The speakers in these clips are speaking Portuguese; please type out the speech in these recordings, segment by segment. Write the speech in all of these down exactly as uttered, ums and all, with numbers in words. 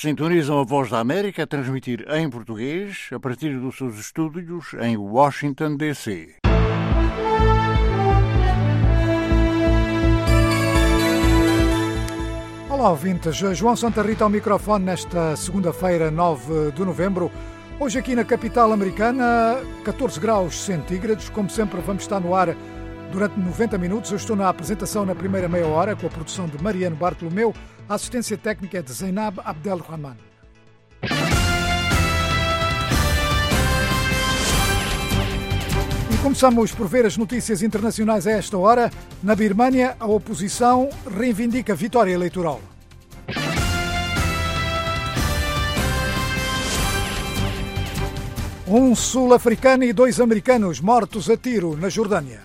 Sintonizam a Voz da América a transmitir em português a partir dos seus estúdios em Washington, D C Olá, ouvintes. João Santa Rita ao microfone nesta segunda-feira, nove de novembro. Hoje aqui na capital americana, catorze graus centígrados. Como sempre, vamos estar no ar durante noventa minutos. Eu estou na apresentação na primeira meia hora com a produção de Mariano Bartolomeu. A assistência técnica é de Zainab Abdelrahman. E começamos por ver as notícias internacionais a esta hora. Na Birmânia, a oposição reivindica vitória eleitoral. Um sul-africano e dois americanos mortos a tiro na Jordânia.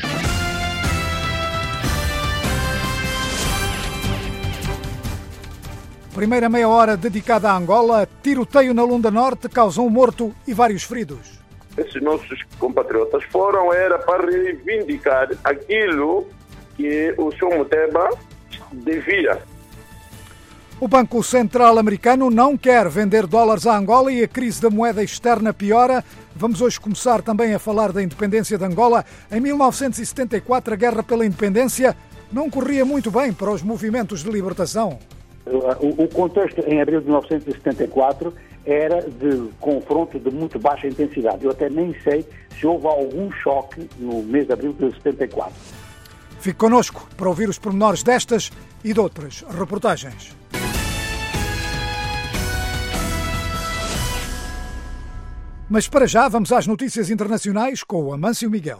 Primeira meia hora dedicada a Angola. Tiroteio na Lunda Norte causa um morto e vários feridos. Esses nossos compatriotas foram era para reivindicar aquilo que o seu Muteba devia. O Banco Central americano não quer vender dólares a Angola e a crise da moeda externa piora. Vamos hoje começar também a falar da independência de Angola. Em mil novecentos e setenta e quatro, a guerra pela independência não corria muito bem para os movimentos de libertação. O contexto em abril de mil novecentos e setenta e quatro era de confronto de muito baixa intensidade. Eu até nem sei se houve algum choque no mês de abril de setenta e quatro. Fique connosco para ouvir os pormenores destas e de outras reportagens. Mas para já vamos às notícias internacionais com o Amâncio Miguel.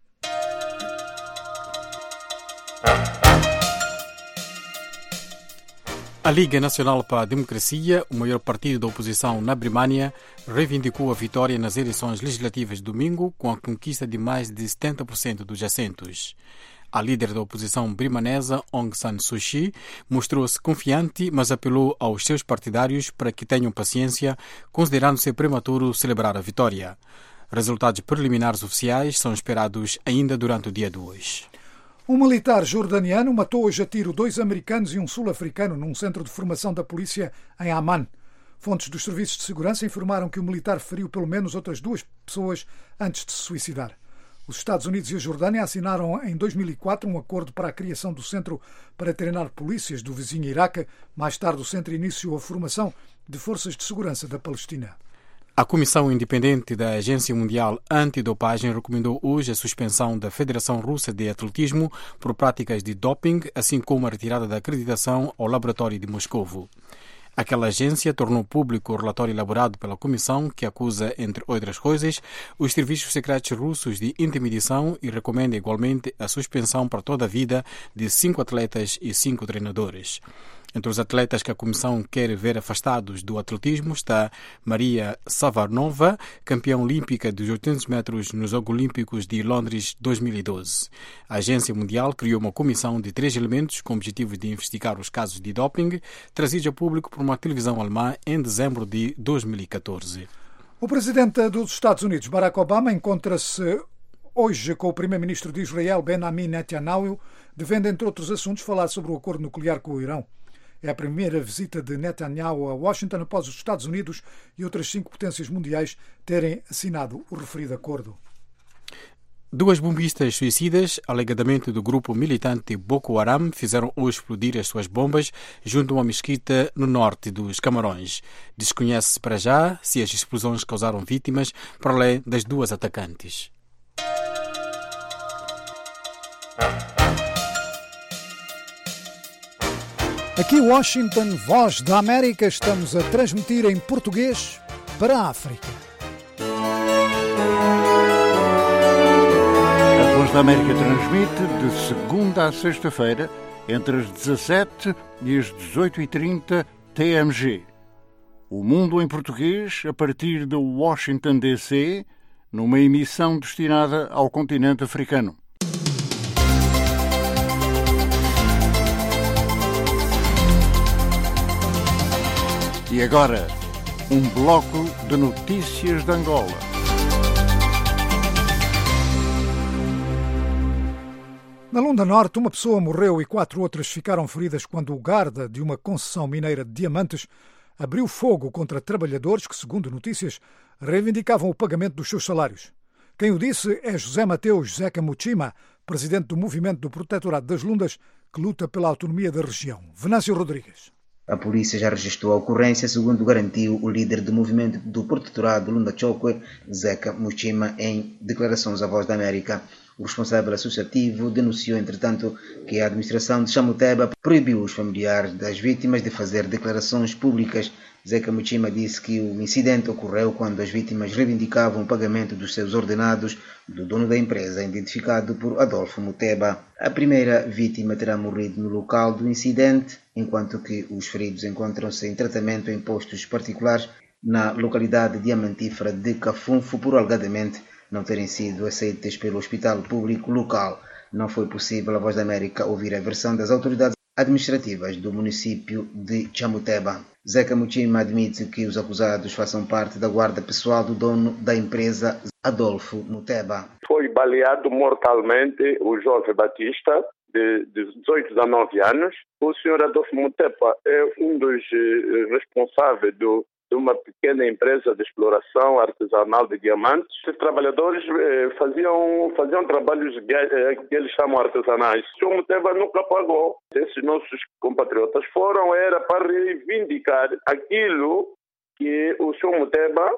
A Liga Nacional para a Democracia, o maior partido da oposição na Birmânia, reivindicou a vitória nas eleições legislativas de domingo com a conquista de mais de setenta por cento dos assentos. A líder da oposição birmanesa, Aung San Suu Kyi, mostrou-se confiante, mas apelou aos seus partidários para que tenham paciência, considerando ser prematuro celebrar a vitória. Resultados preliminares oficiais são esperados ainda durante o dia de hoje. Um militar jordaniano matou hoje a tiro dois americanos e um sul-africano num centro de formação da polícia em Amman. Fontes dos serviços de segurança informaram que o militar feriu pelo menos outras duas pessoas antes de se suicidar. Os Estados Unidos e a Jordânia assinaram em dois mil e quatro um acordo para a criação do Centro para treinar polícias do vizinho Iraque. Mais tarde, o centro iniciou a formação de forças de segurança da Palestina. A Comissão Independente da Agência Mundial Antidopagem recomendou hoje a suspensão da Federação Russa de Atletismo por práticas de doping, assim como a retirada da acreditação ao laboratório de Moscovo. Aquela agência tornou público o relatório elaborado pela Comissão, que acusa, entre outras coisas, os serviços secretos russos de intimidação e recomenda igualmente a suspensão para toda a vida de cinco atletas e cinco treinadores. Entre os atletas que a Comissão quer ver afastados do atletismo está Maria Savarnova, campeã olímpica dos oitocentos metros nos Jogos Olímpicos de Londres dois mil e doze. A Agência Mundial criou uma comissão de três elementos com o objetivo de investigar os casos de doping trazidos a público por uma televisão alemã em dezembro de dois mil e catorze. O presidente dos Estados Unidos, Barack Obama, encontra-se hoje com o primeiro-ministro de Israel, Benjamin Netanyahu, devendo, entre outros assuntos, falar sobre o acordo nuclear com o Irão. É a primeira visita de Netanyahu a Washington após os Estados Unidos e outras cinco potências mundiais terem assinado o referido acordo. Duas bombistas suicidas, alegadamente do grupo militante Boko Haram, fizeram hoje explodir as suas bombas junto a uma mesquita no norte dos Camarões. Desconhece-se para já se as explosões causaram vítimas, para além das duas atacantes. Aqui Washington, Voz da América, estamos a transmitir em português para a África. A Voz da América transmite de segunda a sexta-feira, entre as dezassete e as dezoito e trinta T M G. O Mundo em Português, a partir de Washington, D C, numa emissão destinada ao continente africano. E agora, um bloco de notícias de Angola. Na Lunda Norte, uma pessoa morreu e quatro outras ficaram feridas quando o guarda de uma concessão mineira de diamantes abriu fogo contra trabalhadores que, segundo notícias, reivindicavam o pagamento dos seus salários. Quem o disse é José Mateus Zeca Muchima, presidente do Movimento do Protetorado das Lundas, que luta pela autonomia da região. Venâncio Rodrigues. A polícia já registrou a ocorrência, segundo garantiu o líder do movimento do Protetorado Lunda Chokwe, Zeca Muchima, em declarações à Voz da América. O responsável associativo denunciou, entretanto, que a administração de Chamuteba proibiu os familiares das vítimas de fazer declarações públicas. Zeca Muchima disse que o incidente ocorreu quando as vítimas reivindicavam o pagamento dos seus ordenados do dono da empresa, identificado por Adolfo Muteba. A primeira vítima terá morrido no local do incidente, enquanto que os feridos encontram-se em tratamento em postos particulares na localidade diamantífera de Cafunfo, por alegadamente não terem sido aceitas pelo hospital público local. Não foi possível a Voz da América ouvir a versão das autoridades administrativas do município de Chamuteba. Zeca Muchima admite que os acusados façam parte da guarda pessoal do dono da empresa, Adolfo Muteba. Foi baleado mortalmente o jovem Batista, de dezoito a dezenove anos. O senhor Adolfo Muteba é um dos responsáveis do de uma pequena empresa de exploração artesanal de diamantes. Os trabalhadores eh, faziam, faziam trabalhos que, eh, que eles chamam artesanais. O senhor Muteba nunca pagou. Esses nossos compatriotas foram era para reivindicar aquilo que o senhor Muteba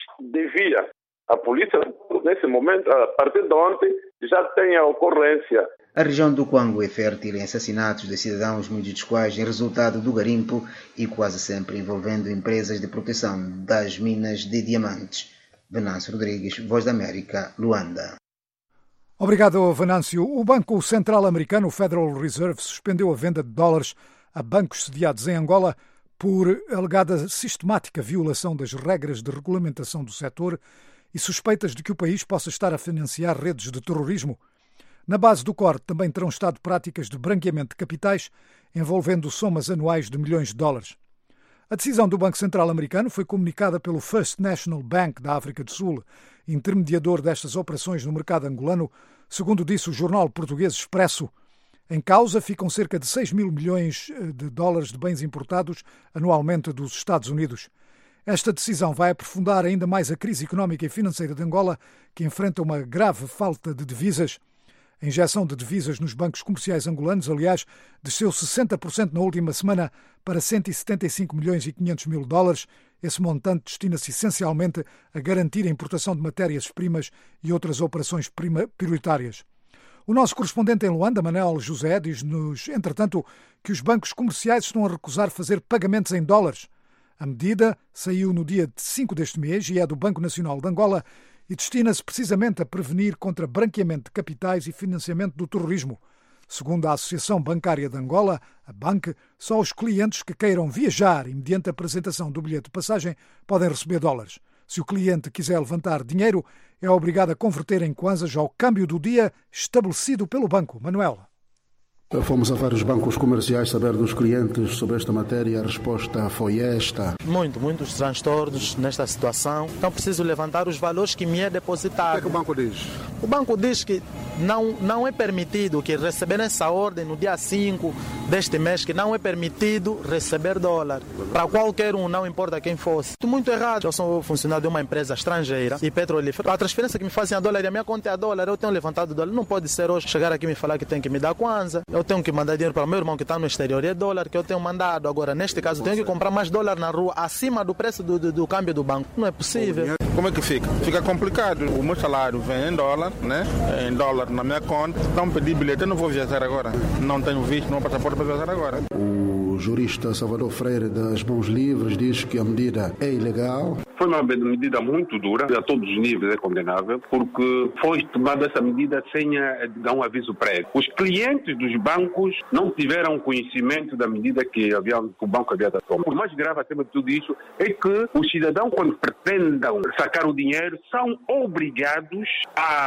devia. A polícia, nesse momento, a partir de ontem, já tem a ocorrência. A região do Quango é fértil em assassinatos de cidadãos, muitos dos quais em resultado do garimpo e quase sempre envolvendo empresas de proteção das minas de diamantes. Venâncio Rodrigues, Voz da América, Luanda. Obrigado, Venâncio. O Banco Central Americano, o Federal Reserve, suspendeu a venda de dólares a bancos sediados em Angola por alegada sistemática violação das regras de regulamentação do setor e suspeitas de que o país possa estar a financiar redes de terrorismo. Na base do corte também terão estado práticas de branqueamento de capitais, envolvendo somas anuais de milhões de dólares. A decisão do Banco Central Americano foi comunicada pelo First National Bank da África do Sul, intermediador destas operações no mercado angolano, segundo disse o jornal português Expresso. Em causa ficam cerca de seis mil milhões de dólares de bens importados anualmente dos Estados Unidos. Esta decisão vai aprofundar ainda mais a crise económica e financeira de Angola, que enfrenta uma grave falta de divisas. A injeção de divisas nos bancos comerciais angolanos, aliás, desceu sessenta por cento na última semana para cento e setenta e cinco milhões e quinhentos mil dólares. Esse montante destina-se essencialmente a garantir a importação de matérias-primas e outras operações prioritárias. O nosso correspondente em Luanda, Manuel José, diz-nos, entretanto, que os bancos comerciais estão a recusar fazer pagamentos em dólares. A medida saiu no dia cinco deste mês e é do Banco Nacional de Angola e destina-se precisamente a prevenir contra branqueamento de capitais e financiamento do terrorismo. Segundo a Associação Bancária de Angola, a BANC, só os clientes que queiram viajar e mediante a apresentação do bilhete de passagem podem receber dólares. Se o cliente quiser levantar dinheiro, é obrigado a converter em kwanzas ao câmbio do dia estabelecido pelo banco. Manuel. Fomos a vários bancos comerciais saber dos clientes sobre esta matéria. A resposta foi esta. Muito, muitos transtornos nesta situação. Então preciso levantar os valores que me é depositado. O que é que o banco diz? O banco diz que não, não é permitido que receber essa ordem no dia cinco deste mês, que não é permitido receber dólar. Para qualquer um, não importa quem fosse. Muito errado. Eu sou funcionário de uma empresa estrangeira e petrolífera. A transferência que me fazem a dólar e a minha conta é a dólar. Eu tenho levantado dólar. Não pode ser hoje chegar aqui e me falar que tem que me dar kwanza. Eu tenho que mandar dinheiro para o meu irmão que está no exterior e é dólar que eu tenho mandado. Agora, neste caso, eu tenho que comprar mais dólar na rua acima do preço do, do, do câmbio do banco. Não é possível. Como é que fica? Fica complicado. O meu salário vem em dólar, né? Em dólar na minha conta. Então, pedir bilhete, eu não vou viajar agora. Não tenho visto, não tenho passaporte para viajar agora. O jurista Salvador Freire das Mãos Livres diz que a medida é ilegal. Foi uma medida muito dura, a todos os níveis é condenável, porque foi tomada essa medida sem dar um aviso prévio. Os clientes dos bancos não tiveram conhecimento da medida que, havia, que o banco havia tomado. O mais grave acima de tudo isso é que os cidadãos, quando pretendam sacar o dinheiro, são obrigados a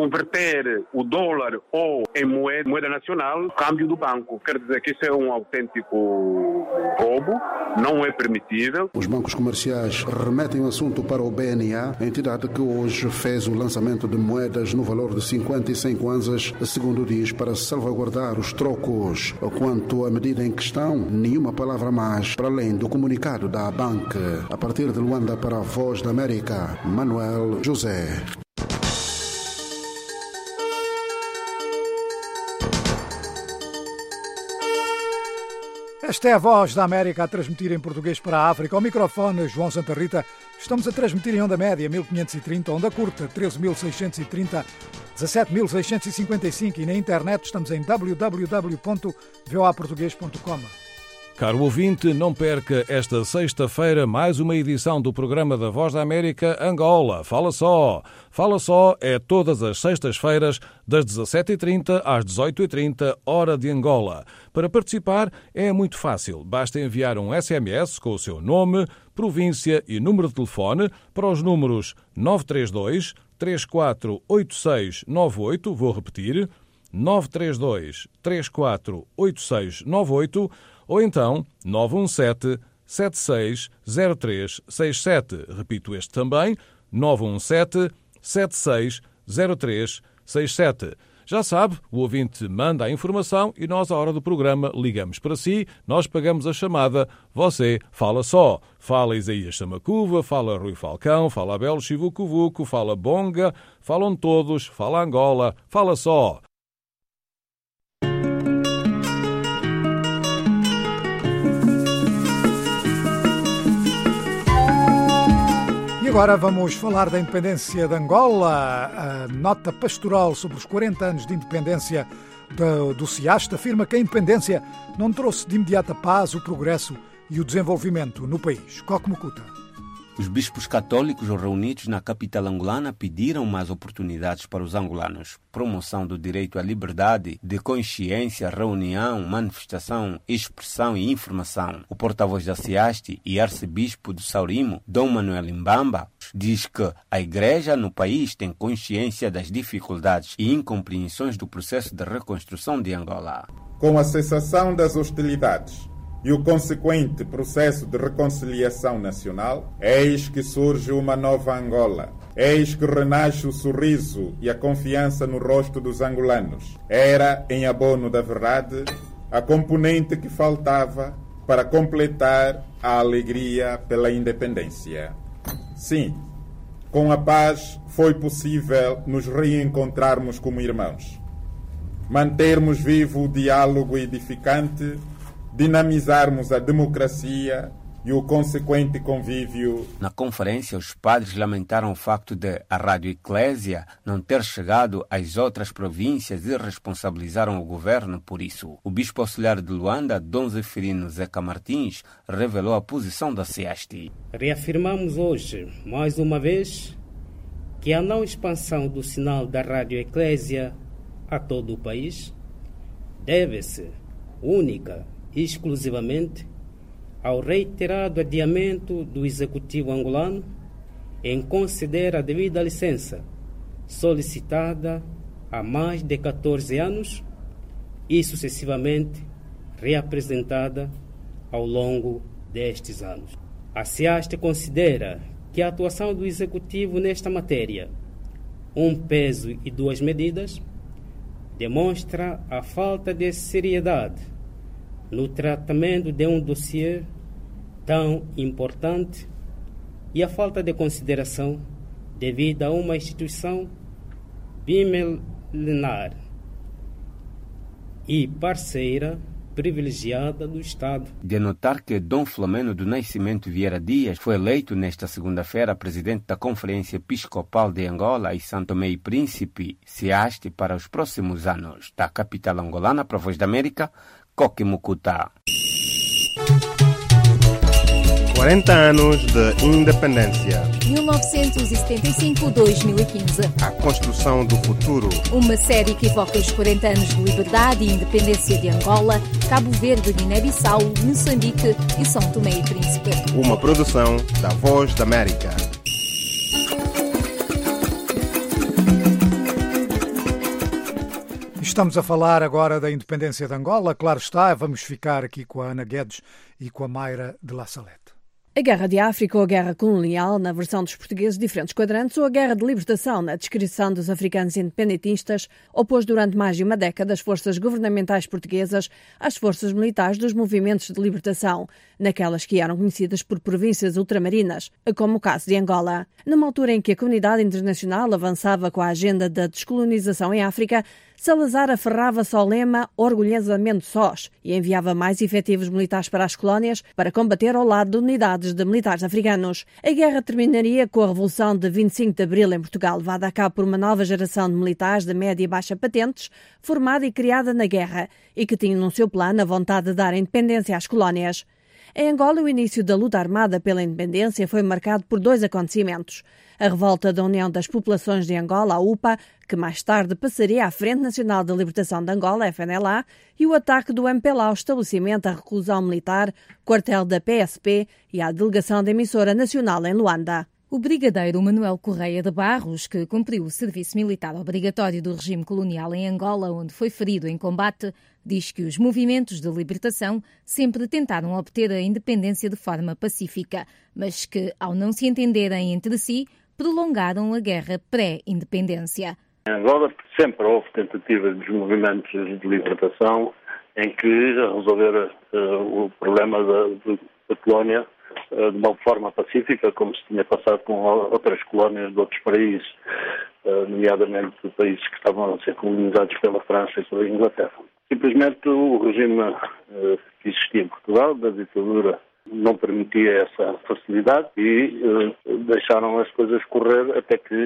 converter o dólar ou em moeda, moeda nacional, câmbio do banco. Quer dizer que isso é um autêntico roubo, não é permitido. Os bancos comerciais remetem o assunto para o B N A, a entidade que hoje fez o lançamento de moedas no valor de cinquenta e cem kwanzas, segundo diz, para salvaguardar os trocos. Quanto à medida em questão, nenhuma palavra mais, para além do comunicado da banca. A partir de Luanda, para a Voz da América, Manuel José. Esta é a Voz da América a transmitir em português para a África. Ao microfone, João Santa Rita. Estamos a transmitir em onda média mil quinhentos e trinta, onda curta treze mil seiscentos e trinta, dezassete mil seiscentos e cinquenta e cinco e na internet estamos em w w w ponto v o a português ponto com. Caro ouvinte, não perca esta sexta-feira mais uma edição do programa da Voz da América Angola. Fala só! Fala só é todas as sextas-feiras, das dezassete e trinta às dezoito e trinta, hora de Angola. Para participar é muito fácil. Basta enviar um S M S com o seu nome, província e número de telefone para os números nove três dois, três quatro oito seis nove oito, vou repetir, nove três dois, três quatro oito seis nove oito, ou então nove um sete, sete seis zero três seis sete. Repito este também, nove um sete, sete seis zero três seis sete. Já sabe, o ouvinte manda a informação e nós, à hora do programa, ligamos para si, nós pagamos a chamada, você fala só. Fala Isaías Samacuva, fala Rui Falcão, fala Abel Chivucovuco, fala Bonga, falam todos, fala Angola, fala só. Agora vamos falar da independência de Angola. A nota pastoral sobre os quarenta anos de independência do, do SEAST afirma que a independência não trouxe de imediata paz, o progresso e o desenvolvimento no país. Coque Mucuta. Os bispos católicos reunidos na capital angolana pediram mais oportunidades para os angolanos. Promoção do direito à liberdade de consciência, reunião, manifestação, expressão e informação. O porta-voz da SEAST e arcebispo do Saurimo, Dom Manuel Mbamba, diz que a Igreja no país tem consciência das dificuldades e incompreensões do processo de reconstrução de Angola. Com a cessação das hostilidades e o consequente processo de reconciliação nacional, eis que surge uma nova Angola. Eis que renasce o sorriso e a confiança no rosto dos angolanos. Era, em abono da verdade, a componente que faltava para completar a alegria pela independência. Sim, com a paz foi possível nos reencontrarmos como irmãos, mantermos vivo o diálogo edificante, dinamizarmos a democracia e o consequente convívio. Na conferência, os padres lamentaram o facto de a Rádio Eclésia não ter chegado às outras províncias e responsabilizaram o governo por isso. O bispo auxiliar de Luanda, Dom Zeferino Zeca Martins, revelou a posição da SEAST. Reafirmamos hoje, mais uma vez, que a não expansão do sinal da Rádio Eclésia a todo o país deve-se única e exclusivamente ao reiterado adiamento do Executivo angolano em conceder a devida licença solicitada há mais de catorze anos e sucessivamente reapresentada ao longo destes anos. A SEAST considera que a atuação do Executivo nesta matéria, um peso e duas medidas, demonstra a falta de seriedade no tratamento de um dossiê tão importante e a falta de consideração devida a uma instituição bimilenar e parceira privilegiada do Estado. De notar que Dom Flamengo do Nascimento Vieira Dias foi eleito nesta segunda-feira presidente da Conferência Episcopal de Angola e São Tomé e Príncipe, SEAST, para os próximos anos. Da capital angolana para a Voz da América, Coque Mucuta. quarenta anos de independência. mil novecentos e setenta e cinco a dois mil e quinze. A construção do futuro. Uma série que evoca os quarenta anos de liberdade e independência de Angola, Cabo Verde, Guiné-Bissau, Moçambique e São Tomé e Príncipe. Uma produção da Voz da América. Estamos a falar agora da independência de Angola, claro está, vamos ficar aqui com a Ana Guedes e com a Mayra de La Salete. A Guerra de África ou a Guerra Colonial, na versão dos portugueses, diferentes quadrantes, ou a Guerra de Libertação, na descrição dos africanos independentistas, opôs durante mais de uma década as forças governamentais portuguesas às forças militares dos movimentos de libertação, naquelas que eram conhecidas por províncias ultramarinas, como o caso de Angola. Numa altura em que a comunidade internacional avançava com a agenda da descolonização em África, Salazar aferrava-se ao lema orgulhosamente sós e enviava mais efetivos militares para as colónias para combater ao lado de unidades de militares africanos. A guerra terminaria com a Revolução de vinte e cinco de Abril em Portugal, levada a cabo por uma nova geração de militares de média e baixa patentes, formada e criada na guerra, e que tinha no seu plano a vontade de dar independência às colónias. Em Angola, o início da luta armada pela independência foi marcado por dois acontecimentos. A revolta da União das Populações de Angola, a U P A, que mais tarde passaria à Frente Nacional de Libertação de Angola, F N L A, e o ataque do M P L A ao estabelecimento da reclusão militar, quartel da P S P e à delegação da emissora nacional em Luanda. O brigadeiro Manuel Correia de Barros, que cumpriu o serviço militar obrigatório do regime colonial em Angola, onde foi ferido em combate, diz que os movimentos de libertação sempre tentaram obter a independência de forma pacífica, mas que, ao não se entenderem entre si, prolongaram a guerra pré-independência. Em Angola sempre houve tentativas dos movimentos de libertação em que resolver uh, o problema da, da colónia de uma forma pacífica, como se tinha passado com outras colónias de outros países, nomeadamente países que estavam a ser colonizados pela França e pela Inglaterra. Simplesmente o regime que existia em Portugal, da ditadura, não permitia essa facilidade e deixaram as coisas correr até que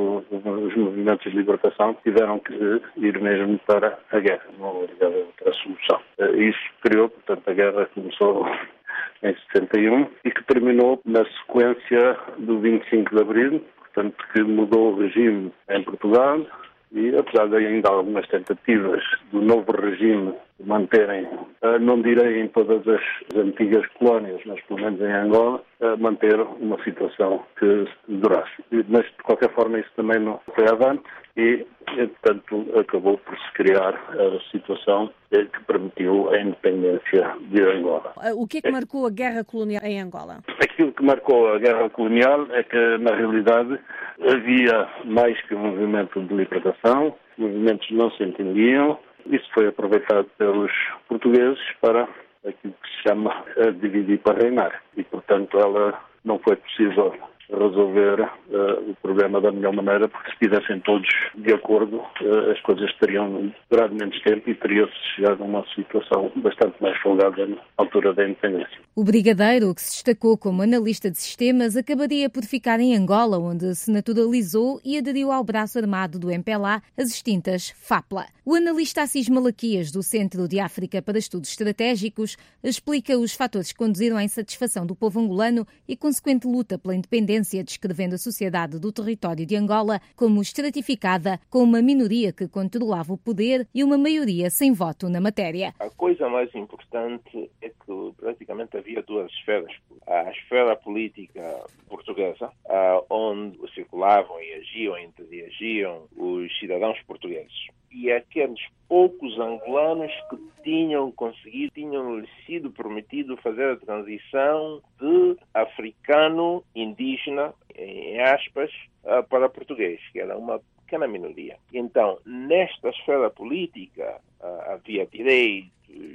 os movimentos de libertação tiveram que ir mesmo para a guerra, não havia outra solução. Isso criou, portanto, a guerra começou em setenta e um e que terminou na sequência do vinte e cinco de Abril, portanto que mudou o regime em Portugal e apesar de ainda algumas tentativas do novo regime de manterem, não direi em todas as antigas colónias, mas pelo menos em Angola, manter uma situação que durasse. Mas de qualquer forma isso também não foi avante e, portanto, acabou por se criar a situação que permitiu a independência de Angola. O que é que marcou a guerra colonial em Angola? Aquilo que marcou a guerra colonial é que, na realidade, havia mais que um movimento de libertação, os movimentos não se entendiam. Isso foi aproveitado pelos portugueses para aquilo que se chama dividir para reinar. E, portanto, ela não foi possível resolver uh, o problema da melhor maneira, porque se estivessem todos de acordo, uh, as coisas teriam durado menos tempo e teria-se chegado a uma situação bastante mais folgada na altura da independência. O brigadeiro, que se destacou como analista de sistemas, acabaria por ficar em Angola, onde se naturalizou e aderiu ao braço armado do M P L A, as extintas FAPLA. O analista Assis Malaquias, do Centro de África para Estudos Estratégicos, explica os fatores que conduziram à insatisfação do povo angolano e consequente luta pela independência, descrevendo a sociedade do território de Angola como estratificada, com uma minoria que controlava o poder e uma maioria sem voto na matéria. A coisa mais importante é que praticamente havia duas esferas. A esfera política portuguesa, onde circulavam e agiam, interagiam os cidadãos portugueses. E aqueles poucos angolanos que tinham conseguido, tinham sido permitido fazer a transição de africano indígena, em aspas, para português, que era uma pequena minoria. Então, nesta esfera política, havia direitos,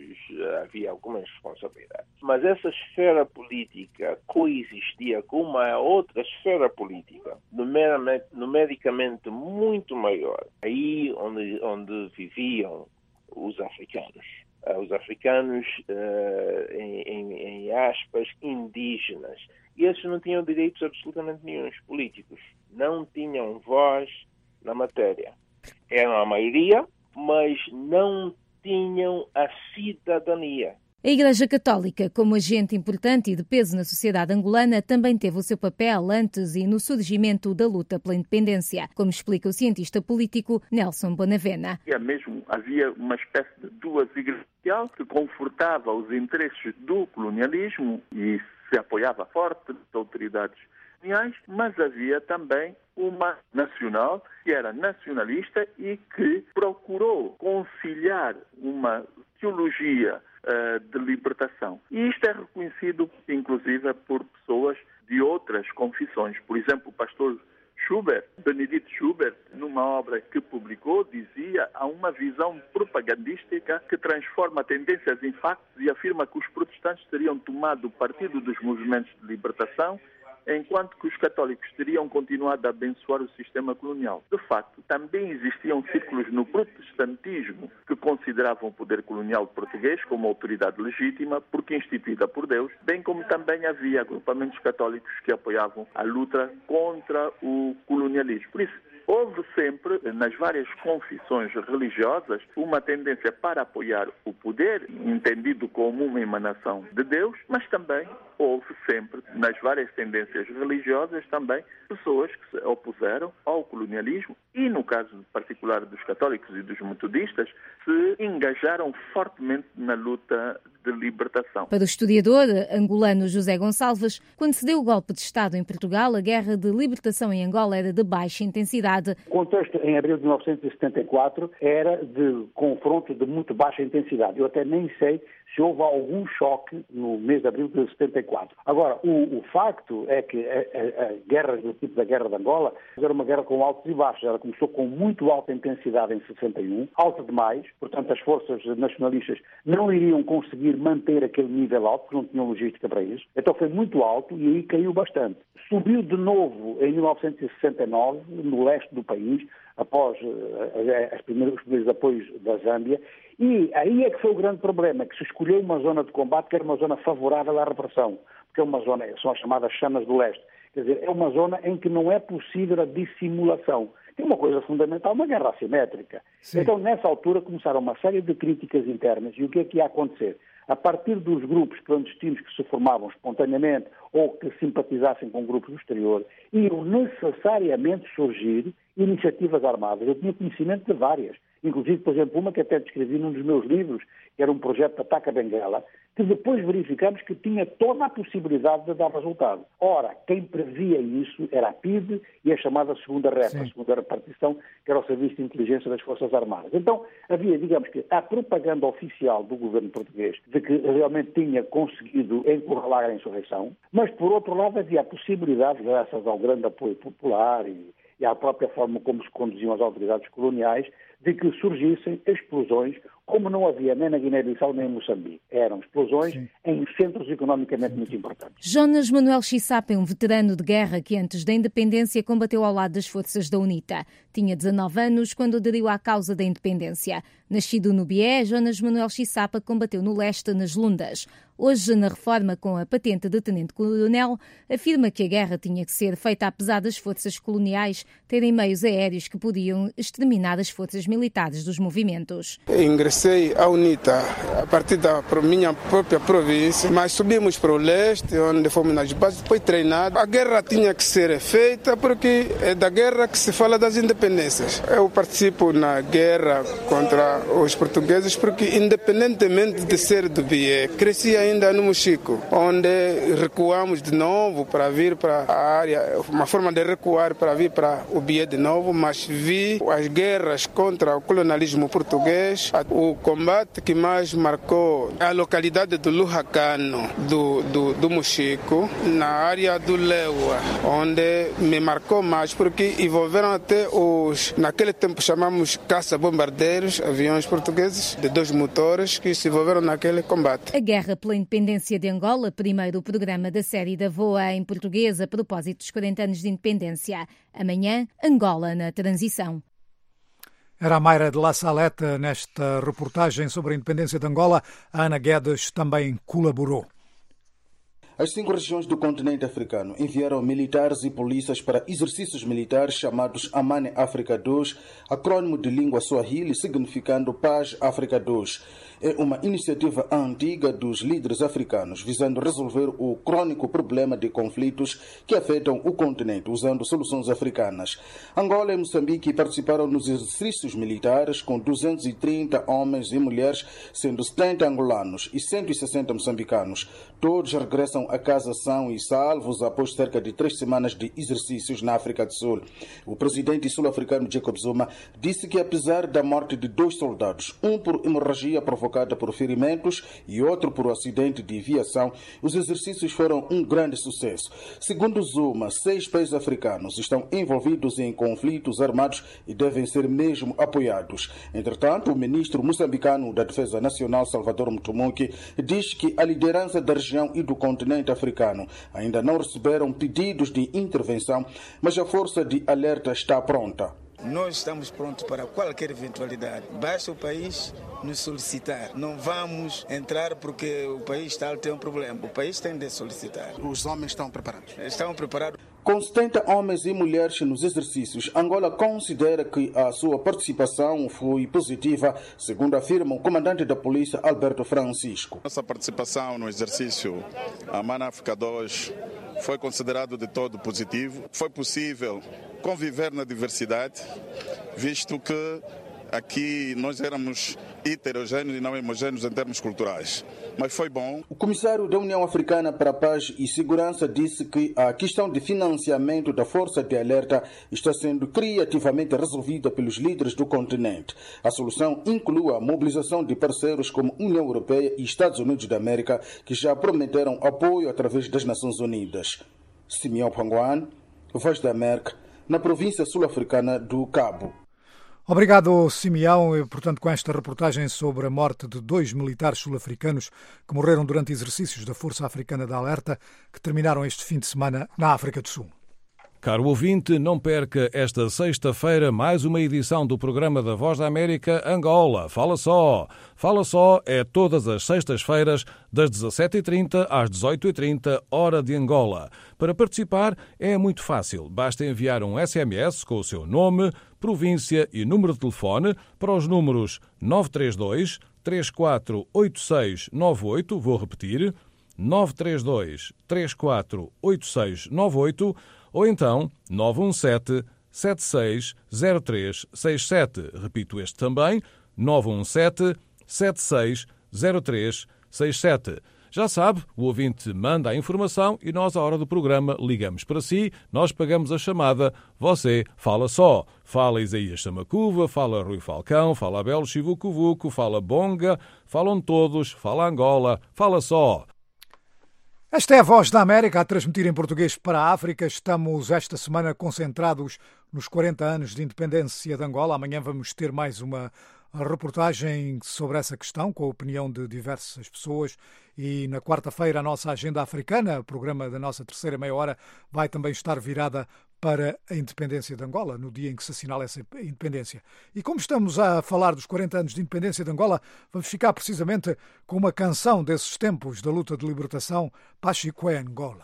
havia algumas responsabilidades. Mas essa esfera política coexistia com uma outra esfera política, numericamente, numericamente muito maior. Aí onde, onde viviam os africanos. Os africanos, uh, em, em, em aspas, indígenas. E esses não tinham direitos absolutamente nenhum políticos. Não tinham voz na matéria. Eram a maioria, mas não tinham a cidadania. A Igreja Católica, como agente importante e de peso na sociedade angolana, também teve o seu papel antes e no surgimento da luta pela independência, como explica o cientista político Nelson Bonavena. É mesmo, havia uma espécie de duas igrejas que confortava os interesses do colonialismo e se apoiava forte nas autoridades coloniais, mas havia também uma nacional que era nacionalista e que procurou conciliar uma teologia uh, de libertação. E isto é reconhecido, inclusive, por pessoas de outras confissões. Por exemplo, o pastor Schubert, Benedito Schubert, numa obra que publicou, dizia: há uma visão propagandística que transforma tendências em factos e afirma que os protestantes teriam tomado partido dos movimentos de libertação, enquanto que os católicos teriam continuado a abençoar o sistema colonial. De facto, também existiam círculos no protestantismo que consideravam o poder colonial português como autoridade legítima, porque instituída por Deus, bem como também havia agrupamentos católicos que apoiavam a luta contra o colonialismo. Por isso, houve sempre, nas várias confissões religiosas, uma tendência para apoiar o poder, entendido como uma emanação de Deus, mas também houve sempre, nas várias tendências religiosas, também pessoas que se opuseram ao colonialismo e, no caso particular dos católicos e dos metodistas, se engajaram fortemente na luta de libertação. Para o historiador angolano José Gonçalves, quando se deu o golpe de Estado em Portugal, a guerra de libertação em Angola era de baixa intensidade. O contexto em abril de mil novecentos e setenta e quatro era de confronto de muito baixa intensidade. Eu até nem sei se houve algum choque no mês de abril de setenta e quatro. Agora, o, o facto é que a, a, a guerra do tipo da Guerra de Angola era uma guerra com altos e baixos. Ela começou com muito alta intensidade em sessenta e um, alta demais, portanto as forças nacionalistas não iriam conseguir manter aquele nível alto, porque não tinham logística para isso. Então foi muito alto e aí caiu bastante. Subiu de novo em mil novecentos e sessenta e nove, no leste do país, após uh, as primeiras, os primeiros apoios da Zâmbia, e aí é que foi o grande problema, que se escolheu uma zona de combate que era uma zona favorável à repressão, porque é uma zona, são as chamadas chamas do leste, quer dizer, é uma zona em que não é possível a dissimulação. É uma coisa fundamental, uma guerra assimétrica. Sim. Então, nessa altura, começaram uma série de críticas internas, e o que é que ia acontecer? A partir dos grupos clandestinos que se formavam espontaneamente ou que simpatizassem com grupos do exterior, iam necessariamente surgir iniciativas armadas. Eu tinha conhecimento de várias, inclusive, por exemplo, uma que até descrevi num dos meus livros, que era um projeto de ataque a Benguela, que depois verificamos que tinha toda a possibilidade de dar resultado. Ora, quem previa isso era a P I D e a chamada segunda R E P, a segunda repartição, que era o Serviço de Inteligência das Forças Armadas. Então, havia, digamos que, a propaganda oficial do governo português de que realmente tinha conseguido encurralar a insurreição, mas, por outro lado, havia a possibilidade, graças ao grande apoio popular e, e à própria forma como se conduziam as autoridades coloniais, de que surgissem explosões, como não havia nem na Guiné-Bissau nem em Moçambique. Eram explosões Sim. em centros economicamente muito importantes. Jonas Manuel Chissapa é um veterano de guerra que antes da independência combateu ao lado das forças da UNITA. Tinha dezanove anos quando aderiu à causa da independência. Nascido no Bié, Jonas Manuel Chissapa combateu no leste, nas Lundas. Hoje, na reforma com a patente de tenente-coronel, afirma que a guerra tinha que ser feita apesar das forças coloniais terem meios aéreos que podiam exterminar as forças militares dos movimentos. Ingressei à UNITA a partir da minha própria província, mas subimos para o leste, onde fomos nas bases, depois treinado. A guerra tinha que ser feita porque é da guerra que se fala das independências. Eu participo na guerra contra os portugueses porque, independentemente de ser do Bié, cresci ainda no Mochico, onde recuamos de novo para vir para a área, uma forma de recuar para vir para o Bié de novo, mas vi as guerras contra o colonialismo português, o combate que mais marcou a localidade do Luhacano, do, do, do Mochico, na área do Leua, onde me marcou mais porque envolveram até os, naquele tempo chamamos caça-bombardeiros, aviões portugueses de dois motores que se envolveram naquele combate. A guerra pela independência de Angola, primeiro programa da série da VOA em português a propósito dos quarenta anos de independência. Amanhã, Angola na transição. Era a Mayra de La Saleta nesta reportagem sobre a independência de Angola. A Ana Guedes também colaborou. As cinco regiões do continente africano enviaram militares e polícias para exercícios militares chamados Amani África dois, acrônimo de língua Swahili significando Paz África dois. é uma iniciativa antiga dos líderes africanos visando resolver o crônico problema de conflitos que afetam o continente usando soluções africanas. Angola e Moçambique participaram nos exercícios militares com duzentos e trinta homens e mulheres, sendo setenta angolanos e cento e sessenta moçambicanos. Todos regressam a casa são e salvos após cerca de três semanas de exercícios na África do Sul. O presidente sul-africano Jacob Zuma disse que apesar da morte de dois soldados, um por hemorragia provocada por ferimentos e outro por acidente de viação, os exercícios foram um grande sucesso. Segundo Zuma, seis países africanos estão envolvidos em conflitos armados e devem ser mesmo apoiados. Entretanto, o ministro moçambicano da Defesa Nacional, Salvador Mutumuki, diz que a liderança da região e do continente africano ainda não receberam pedidos de intervenção, mas a força de alerta está pronta. Nós estamos prontos para qualquer eventualidade. Basta o país nos solicitar. Não vamos entrar porque o país tal tem um problema. O país tem de solicitar. Os homens estão preparados? Estão preparados. Com setenta homens e mulheres nos exercícios, Angola considera que a sua participação foi positiva, segundo afirma o comandante da polícia, Alberto Francisco. Nossa participação no exercício Aman África dois foi considerado de todo positivo. Foi possível conviver na diversidade, visto que aqui nós éramos heterogêneos e não homogêneos em termos culturais. Mas foi bom. O comissário da União Africana para a Paz e Segurança disse que a questão de financiamento da Força de Alerta está sendo criativamente resolvida pelos líderes do continente. A solução inclui a mobilização de parceiros como União Europeia e Estados Unidos da América, que já prometeram apoio através das Nações Unidas. Simeão Panguan, Voz da América, na província sul-africana do Cabo. Obrigado, Simeão. E, portanto, com esta reportagem sobre a morte de dois militares sul-africanos que morreram durante exercícios da Força Africana de Alerta, que terminaram este fim de semana na África do Sul. Caro ouvinte, não perca esta sexta-feira mais uma edição do programa da Voz da América Angola. Fala só! Fala só é todas as sextas-feiras, das dezassete e trinta às dezoito e trinta, hora de Angola. Para participar é muito fácil. Basta enviar um S M S com o seu nome, província e número de telefone para os números nove três dois, três quatro oito seis nove oito, vou repetir, nove três dois, três quatro oito seis nove oito, ou então nove um sete, sete seis zero três seis sete. Repito este também, nove um sete, sete seis zero três seis sete. Já sabe, o ouvinte manda a informação e nós, à hora do programa, ligamos para si, nós pagamos a chamada, você fala só. Fala Isaías Samacuva, fala Rui Falcão, fala Abel Chivucovuco, fala Bonga, falam todos, fala Angola, fala só. Esta é a Voz da América a transmitir em português para a África. Estamos esta semana concentrados nos quarenta anos de independência de Angola. Amanhã vamos ter mais uma reportagem sobre essa questão, com a opinião de diversas pessoas. E na quarta-feira a nossa agenda africana, o programa da nossa terceira meia hora, vai também estar virada para a independência de Angola, no dia em que se assinala essa independência. E como estamos a falar dos quarenta anos de independência de Angola, vamos ficar precisamente com uma canção desses tempos da luta de libertação, Pachicué Angola.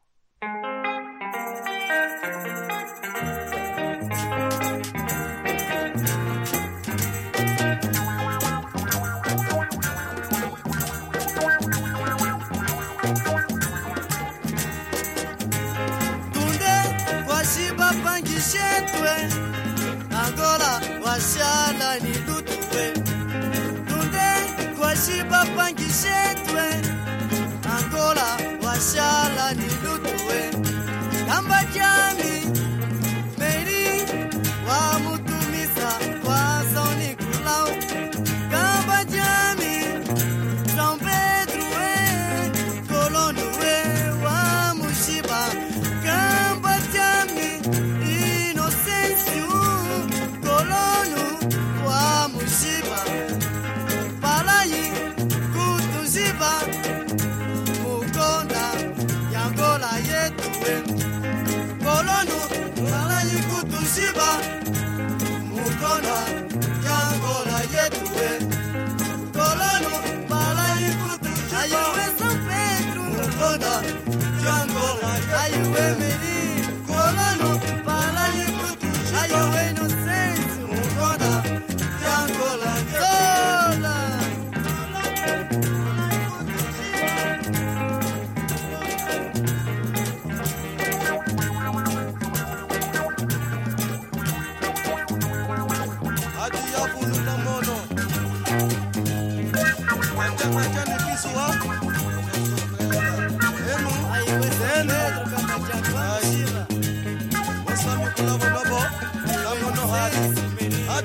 Angola washala ni lutwe tunde kwashiba pangishetwe Angola washala ni lutwe kamba jami meri wa mutumisa wa zoni kulau kamba jami São Pedro e Colono e wa mushiba kamba jami Colono, Malayi kutuziba Mukona, Yangola yetue Colono, Malayi kutuziba Ayuwe São Pedro Mukona, Yangola Ayuwe Meri Colono, Malayi kutuziba Ayuwe Inocêncio Mukona, Yangola Zola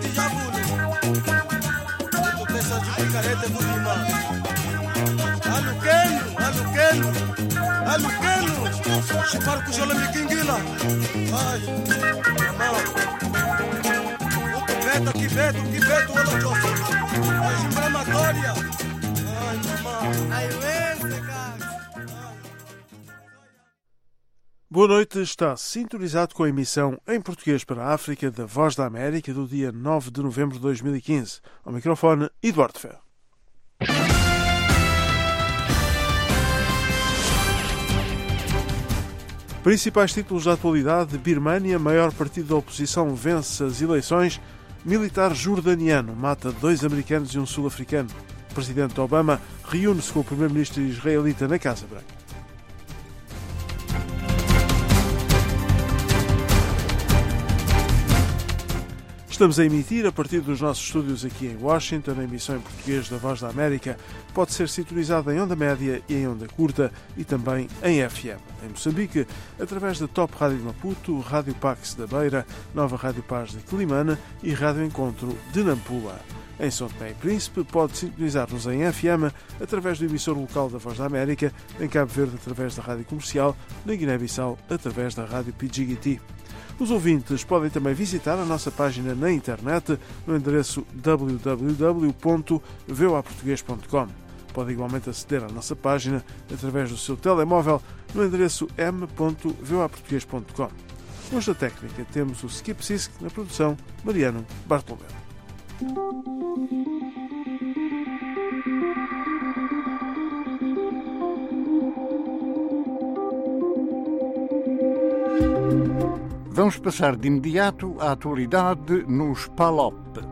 Boa noite, está sintonizado com a emissão em português para a África da Voz da América do dia nove de novembro de dois mil e quinze. Ao microfone, Eduardo Ferro. Principais títulos da atualidade: Birmânia, maior partido da oposição, vence as eleições. Militar jordaniano mata dois americanos e um sul-africano. Presidente Obama reúne-se com o primeiro-ministro israelita na Casa Branca. Estamos a emitir a partir dos nossos estúdios aqui em Washington. A emissão em português da Voz da América pode ser sintonizada em onda média e em onda curta e também em F M. Em Moçambique, através da Top Rádio de Maputo, Rádio Pax da Beira, Nova Rádio Paz de Quilimane e Rádio Encontro de Nampula. Em São Tomé e Príncipe, pode sintonizar-nos em F M através do emissor local da Voz da América, em Cabo Verde através da Rádio Comercial, na Guiné-Bissau através da Rádio Pidjigiti. Os ouvintes podem também visitar a nossa página na internet no endereço w w w ponto v o a português ponto com. Pode igualmente aceder à nossa página através do seu telemóvel no endereço m ponto v o a português ponto com. Hoje na técnica temos o Skip Sisk, na produção Mariano Bartolomeu. Vamos passar de imediato à atualidade nos P A L O P.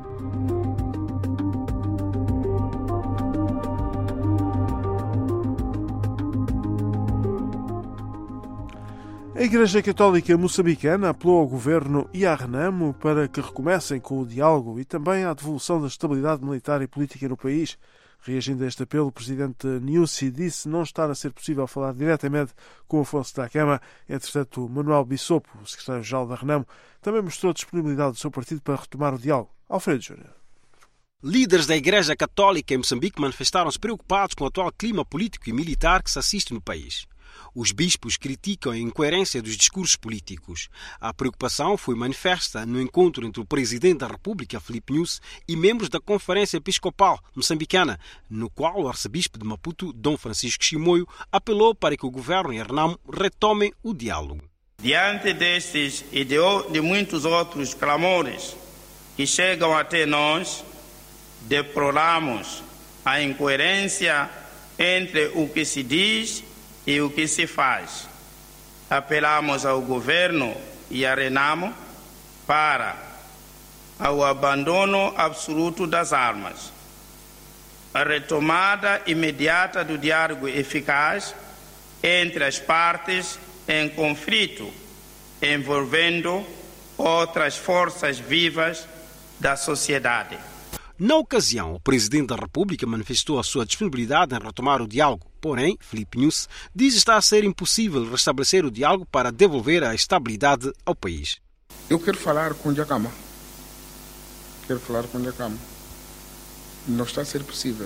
A Igreja Católica Moçambicana apelou ao Governo e à Renamo para que recomecem com o diálogo e também à devolução da estabilidade militar e política no país. Reagindo a este apelo, o presidente Nyusi disse não estar a ser possível falar diretamente com Afonso da Cama. Entretanto, Manuel Bissopo, o secretário-geral da Renamo, também mostrou disponibilidade do seu partido para retomar o diálogo. Alfredo Júnior. Líderes da Igreja Católica em Moçambique manifestaram-se preocupados com o atual clima político e militar que se assiste no país. Os bispos criticam a incoerência dos discursos políticos. A preocupação foi manifesta no encontro entre o Presidente da República, Filipe Nyusi, e membros da Conferência Episcopal Moçambicana, no qual o arcebispo de Maputo, Dom Francisco Chimoio, apelou para que o governo e a Renamo retomem o diálogo. Diante destes e de, de muitos outros clamores que chegam até nós, deploramos a incoerência entre o que se diz e o que se faz. Apelamos ao governo e à Renamo para o abandono absoluto das armas, a retomada imediata do diálogo eficaz entre as partes em conflito, envolvendo outras forças vivas da sociedade. Na ocasião, o Presidente da República manifestou a sua disponibilidade em retomar o diálogo. Porém, Filipe Nyusi diz estar a ser impossível restabelecer o diálogo para devolver a estabilidade ao país. Eu quero falar com o Djakama. Quero falar com o Djakama. Não está a ser possível.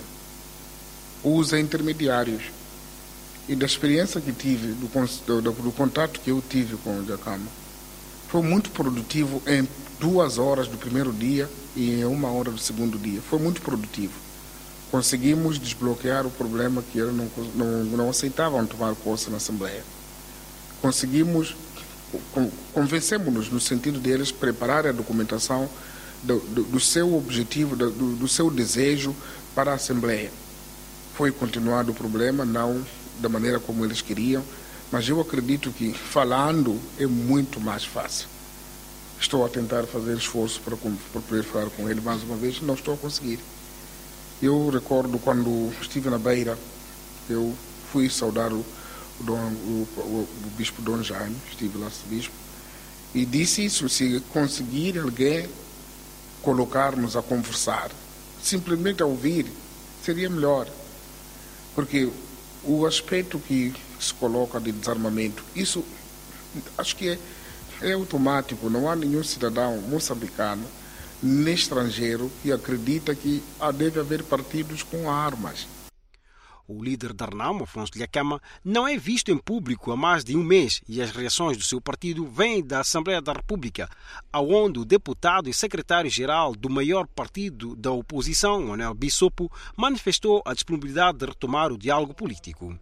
Usa intermediários. E da experiência que tive, do, do, do contato que eu tive com o Djakama, foi muito produtivo em duas horas do primeiro dia e em uma hora do segundo dia. Foi muito produtivo. Conseguimos desbloquear o problema que eles não, não, não aceitavam tomar posse na Assembleia. Conseguimos, convencemos-nos no sentido deles preparar a documentação do, do, do seu objetivo, do, do seu desejo para a Assembleia. Foi continuado o problema, não da maneira como eles queriam, mas eu acredito que falando é muito mais fácil. Estou a tentar fazer esforço para, para poder falar com ele mais uma vez, não estou a conseguir. Eu recordo quando estive na Beira, eu fui saudar o, o, Dom, o, o, o bispo Dom Jaime, estive lá, bispo, e disse isso: se conseguir alguém colocarmos a conversar, simplesmente a ouvir, seria melhor. Porque o aspecto que se coloca de desarmamento, isso acho que é, é automático, não há nenhum cidadão moçambicano no estrangeiro e acredita que deve haver partidos com armas. O líder da Renamo, Afonso Dhlakama, não é visto em público há mais de um mês e as reações do seu partido vêm da Assembleia da República, onde o deputado e secretário-geral do maior partido da oposição, Manuel Bissopo, manifestou a disponibilidade de retomar o diálogo político.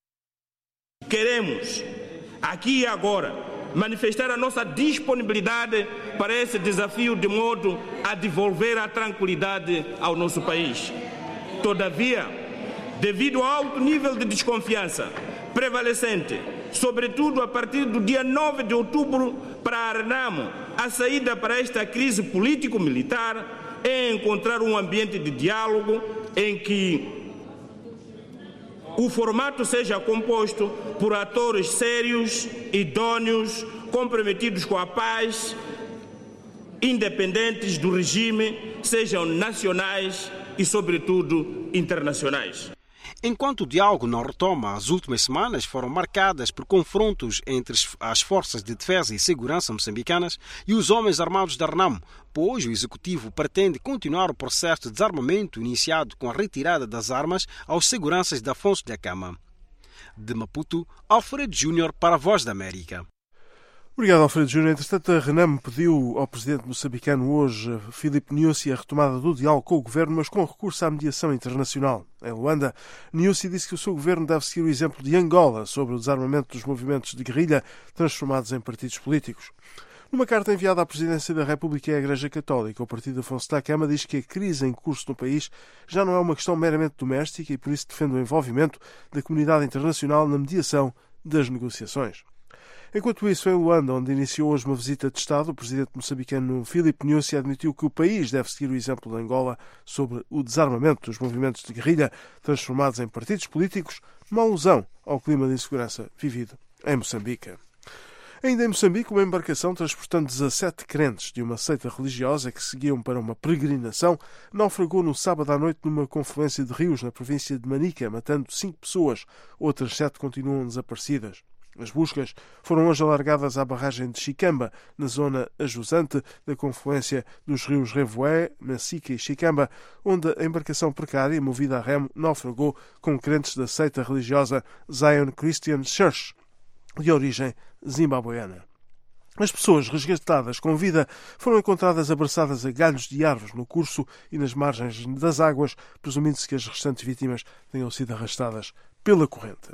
Queremos, aqui e agora, manifestar a nossa disponibilidade para esse desafio de modo a devolver a tranquilidade ao nosso país. Todavia, devido ao alto nível de desconfiança prevalecente, sobretudo a partir do dia nove de outubro para a Renamo, a saída para esta crise político-militar é encontrar um ambiente de diálogo em que o formato seja composto por atores sérios, idôneos, comprometidos com a paz, independentes do regime, sejam nacionais e, sobretudo, internacionais. Enquanto o diálogo não retoma, as últimas semanas foram marcadas por confrontos entre as forças de defesa e segurança moçambicanas e os homens armados da Renamo, pois o executivo pretende continuar o processo de desarmamento iniciado com a retirada das armas aos seguranças de Afonso Dhlakama. De Maputo, Alfredo Júnior para a Voz da América. Obrigado, Alfredo Júnior. Entretanto, a Renamo pediu ao presidente moçambicano hoje, Filipe Nyusi, a retomada do diálogo com o governo, mas com recurso à mediação internacional. Em Luanda, Nyusi disse que o seu governo deve seguir o exemplo de Angola sobre o desarmamento dos movimentos de guerrilha transformados em partidos políticos. Numa carta enviada à Presidência da República e à Igreja Católica, o partido Afonso Dhlakama diz que a crise em curso no país já não é uma questão meramente doméstica e por isso defende o envolvimento da comunidade internacional na mediação das negociações. Enquanto isso, em Luanda, onde iniciou hoje uma visita de Estado, o presidente moçambicano Filipe Nyusi admitiu que o país deve seguir o exemplo de Angola sobre o desarmamento dos movimentos de guerrilha transformados em partidos políticos, uma alusão ao clima de insegurança vivido em Moçambique. Ainda em Moçambique, uma embarcação transportando dezassete crentes de uma seita religiosa que seguiam para uma peregrinação naufragou no sábado à noite numa confluência de rios na província de Manica, matando cinco pessoas. Outras sete continuam desaparecidas. As buscas foram hoje alargadas à barragem de Chicamba, na zona ajusante da confluência dos rios Revoé, Massica e Chicamba, onde a embarcação precária, movida a remo, naufragou com crentes da seita religiosa Zion Christian Church, de origem zimbabueana. As pessoas resgatadas com vida foram encontradas abraçadas a galhos de árvores no curso e nas margens das águas, presumindo-se que as restantes vítimas tenham sido arrastadas pela corrente.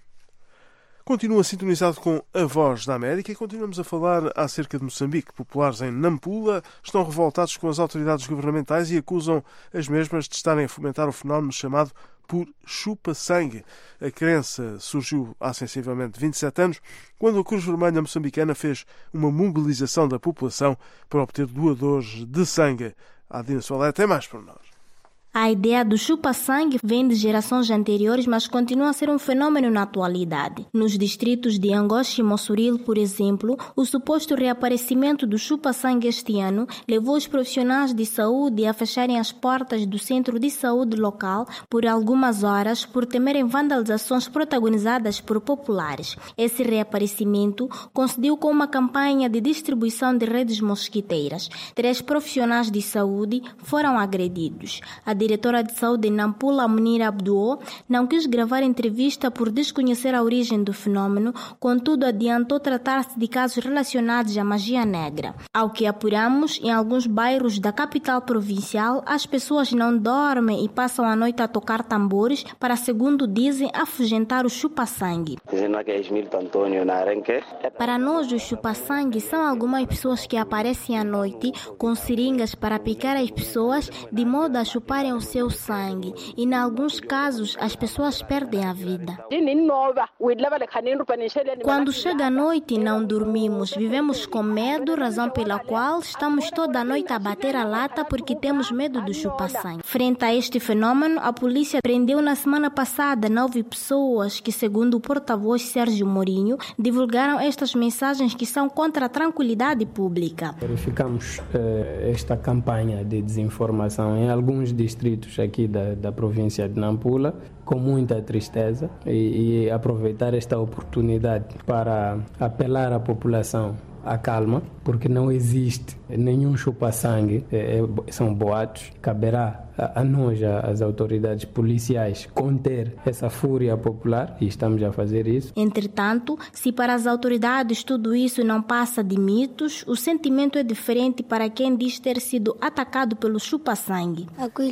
Continua sintonizado com a Voz da América e continuamos a falar acerca de Moçambique. Populares em Nampula estão revoltados com as autoridades governamentais e acusam as mesmas de estarem a fomentar o fenómeno chamado por chupa-sangue. A crença surgiu há sensivelmente vinte e sete anos, quando a Cruz Vermelha moçambicana fez uma mobilização da população para obter doadores de sangue. A Dina Soler tem mais para nós. A ideia do chupa-sangue vem de gerações anteriores, mas continua a ser um fenômeno na atualidade. Nos distritos de Angoche e Mossoril, por exemplo, o suposto reaparecimento do chupa-sangue este ano levou os profissionais de saúde a fecharem as portas do centro de saúde local por algumas horas por temerem vandalizações protagonizadas por populares. Esse reaparecimento coincidiu com uma campanha de distribuição de redes mosquiteiras. Três profissionais de saúde foram agredidos. A diretora de saúde de Nampula, Munira Abduo, não quis gravar entrevista por desconhecer a origem do fenômeno, contudo adiantou tratar-se de casos relacionados à magia negra. Ao que apuramos, em alguns bairros da capital provincial, as pessoas não dormem e passam a noite a tocar tambores para, segundo dizem, afugentar o chupa-sangue. Para nós, os chupa-sangue são algumas pessoas que aparecem à noite com seringas para picar as pessoas de modo a chuparem o seu sangue e, em alguns casos, as pessoas perdem a vida. Quando chega a noite, não dormimos, vivemos com medo, razão pela qual estamos toda a noite a bater a lata porque temos medo do chupa-sangue. Frente a este fenômeno, a polícia prendeu na semana passada nove pessoas que, segundo o porta-voz Sérgio Mourinho, divulgaram estas mensagens que são contra a tranquilidade pública. Verificamos eh, esta campanha de desinformação em alguns distritos aqui da, da província de Nampula com muita tristeza e, e aproveitar esta oportunidade para apelar à população a calma, porque não existe nenhum chupa-sangue, é, é, são boatos. Caberá a, a nós, as autoridades policiais, conter essa fúria popular, e estamos a fazer isso. Entretanto, se para as autoridades tudo isso não passa de mitos, o sentimento é diferente para quem diz ter sido atacado pelo chupa-sangue.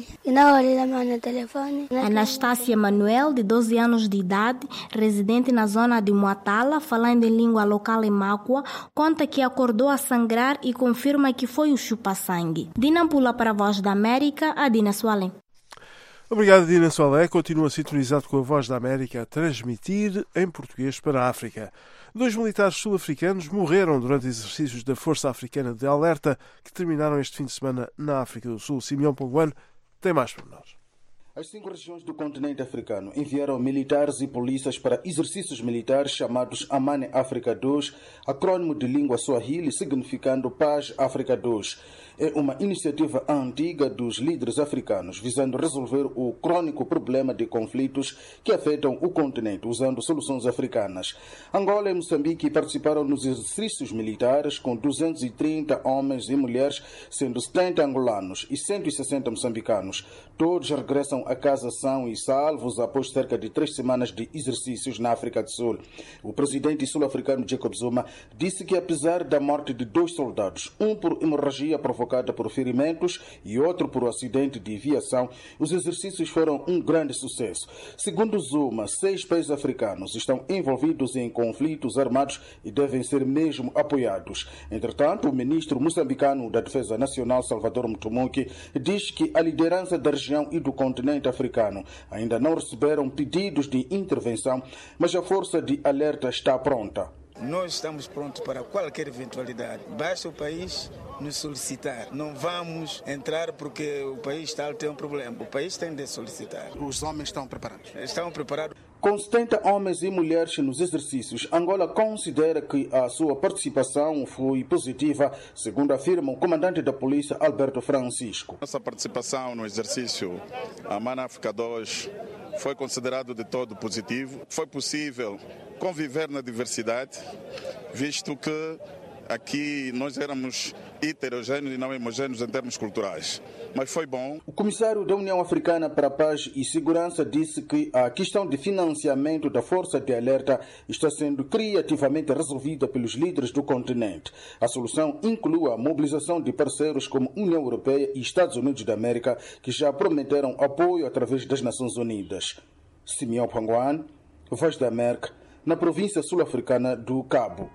Anastácia Manuel, de doze anos de idade, residente na zona de Moatala, falando em língua local em Mácua, conta que acordou a sangrar e confirma que foi o chupa-sangue. De Nampula para a Voz da América, a Dina Sualem. Obrigado, Dina Sualem. Continua sintonizado com a Voz da América a transmitir em português para a África. Dois militares sul-africanos morreram durante exercícios da Força Africana de Alerta que terminaram este fim de semana na África do Sul. Simeão Ponguano tem mais para nós. As cinco regiões do continente africano enviaram militares e polícias para exercícios militares chamados Amani África dois, acrônimo de língua swahili significando Paz África dois. É uma iniciativa antiga dos líderes africanos visando resolver o crônico problema de conflitos que afetam o continente usando soluções africanas. Angola e Moçambique participaram nos exercícios militares com duzentos e trinta homens e mulheres, sendo setenta angolanos e cento e sessenta moçambicanos. Todos regressam a casa são e salvos após cerca de três semanas de exercícios na África do Sul. O presidente sul-africano Jacob Zuma disse que apesar da morte de dois soldados, um por hemorragia provocada por ferimentos e outro por acidente de viação, os exercícios foram um grande sucesso. Segundo Zuma, seis países africanos estão envolvidos em conflitos armados e devem ser mesmo apoiados. Entretanto, o ministro moçambicano da Defesa Nacional, Salvador Mutumuki, diz que a liderança da região e do continente africano ainda não receberam pedidos de intervenção, mas a força de alerta está pronta. Nós estamos prontos para qualquer eventualidade. Basta o país nos solicitar. Não vamos entrar porque o país tal tem um problema. O país tem de solicitar. Os homens estão preparados? Estão preparados. Com setenta homens e mulheres nos exercícios, Angola considera que a sua participação foi positiva, segundo afirma o comandante da polícia, Alberto Francisco. Nossa participação no exercício Amani África dois foi considerado de todo positivo. Foi possível conviver na diversidade, visto que aqui nós éramos heterogêneos e não homogêneos em termos culturais. Mas foi bom. O comissário da União Africana para a Paz e Segurança disse que a questão de financiamento da Força de Alerta está sendo criativamente resolvida pelos líderes do continente. A solução inclui a mobilização de parceiros como União Europeia e Estados Unidos da América, que já prometeram apoio através das Nações Unidas. Simeão Ponguano, Voz da América, na província sul-africana do Cabo.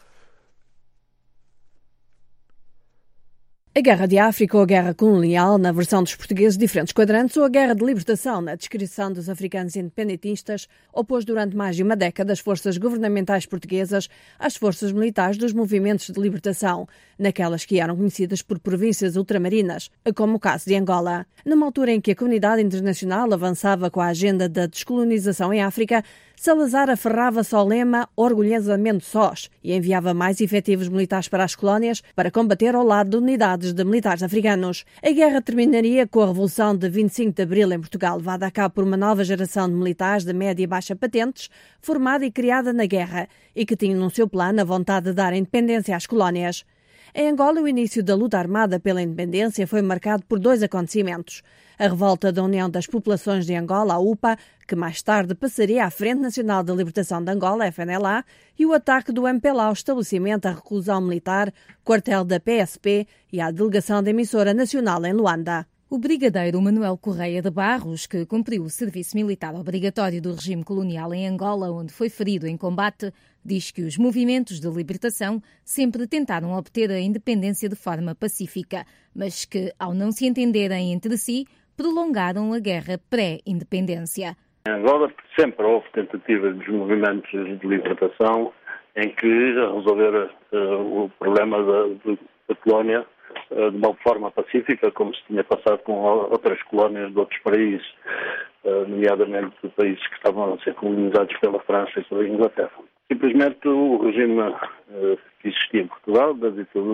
A Guerra de África ou a Guerra Colonial, na versão dos portugueses diferentes quadrantes, ou a Guerra de Libertação, na descrição dos africanos independentistas, opôs durante mais de uma década as forças governamentais portuguesas às forças militares dos movimentos de libertação, naquelas que eram conhecidas por províncias ultramarinas, como o caso de Angola. Numa altura em que a comunidade internacional avançava com a agenda da descolonização em África, Salazar aferrava-se ao lema orgulhosamente sós e enviava mais efetivos militares para as colónias para combater ao lado de unidades de militares africanos. A guerra terminaria com a Revolução de vinte e cinco de Abril em Portugal, levada a cabo por uma nova geração de militares de média e baixa patentes, formada e criada na guerra, e que tinham no seu plano a vontade de dar independência às colónias. Em Angola, o início da luta armada pela independência foi marcado por dois acontecimentos. A revolta da União das Populações de Angola, a U P A, que mais tarde passaria à Frente Nacional da Libertação de Angola, F N L A, e o ataque do M P L A ao estabelecimento, à reclusão militar, quartel da P S P e à delegação da emissora nacional em Luanda. O brigadeiro Manuel Correia de Barros, que cumpriu o serviço militar obrigatório do regime colonial em Angola, onde foi ferido em combate, diz que os movimentos de libertação sempre tentaram obter a independência de forma pacífica, mas que, ao não se entenderem entre si, prolongaram a guerra pré-independência. Em Angola sempre houve tentativas dos movimentos de libertação em que resolver uh, o problema da, da colónia uh, de uma forma pacífica, como se tinha passado com outras colónias de outros países, uh, nomeadamente países que estavam a ser colonizados pela França e pela Inglaterra. Simplesmente o regime uh, que existia em Portugal, da ditadura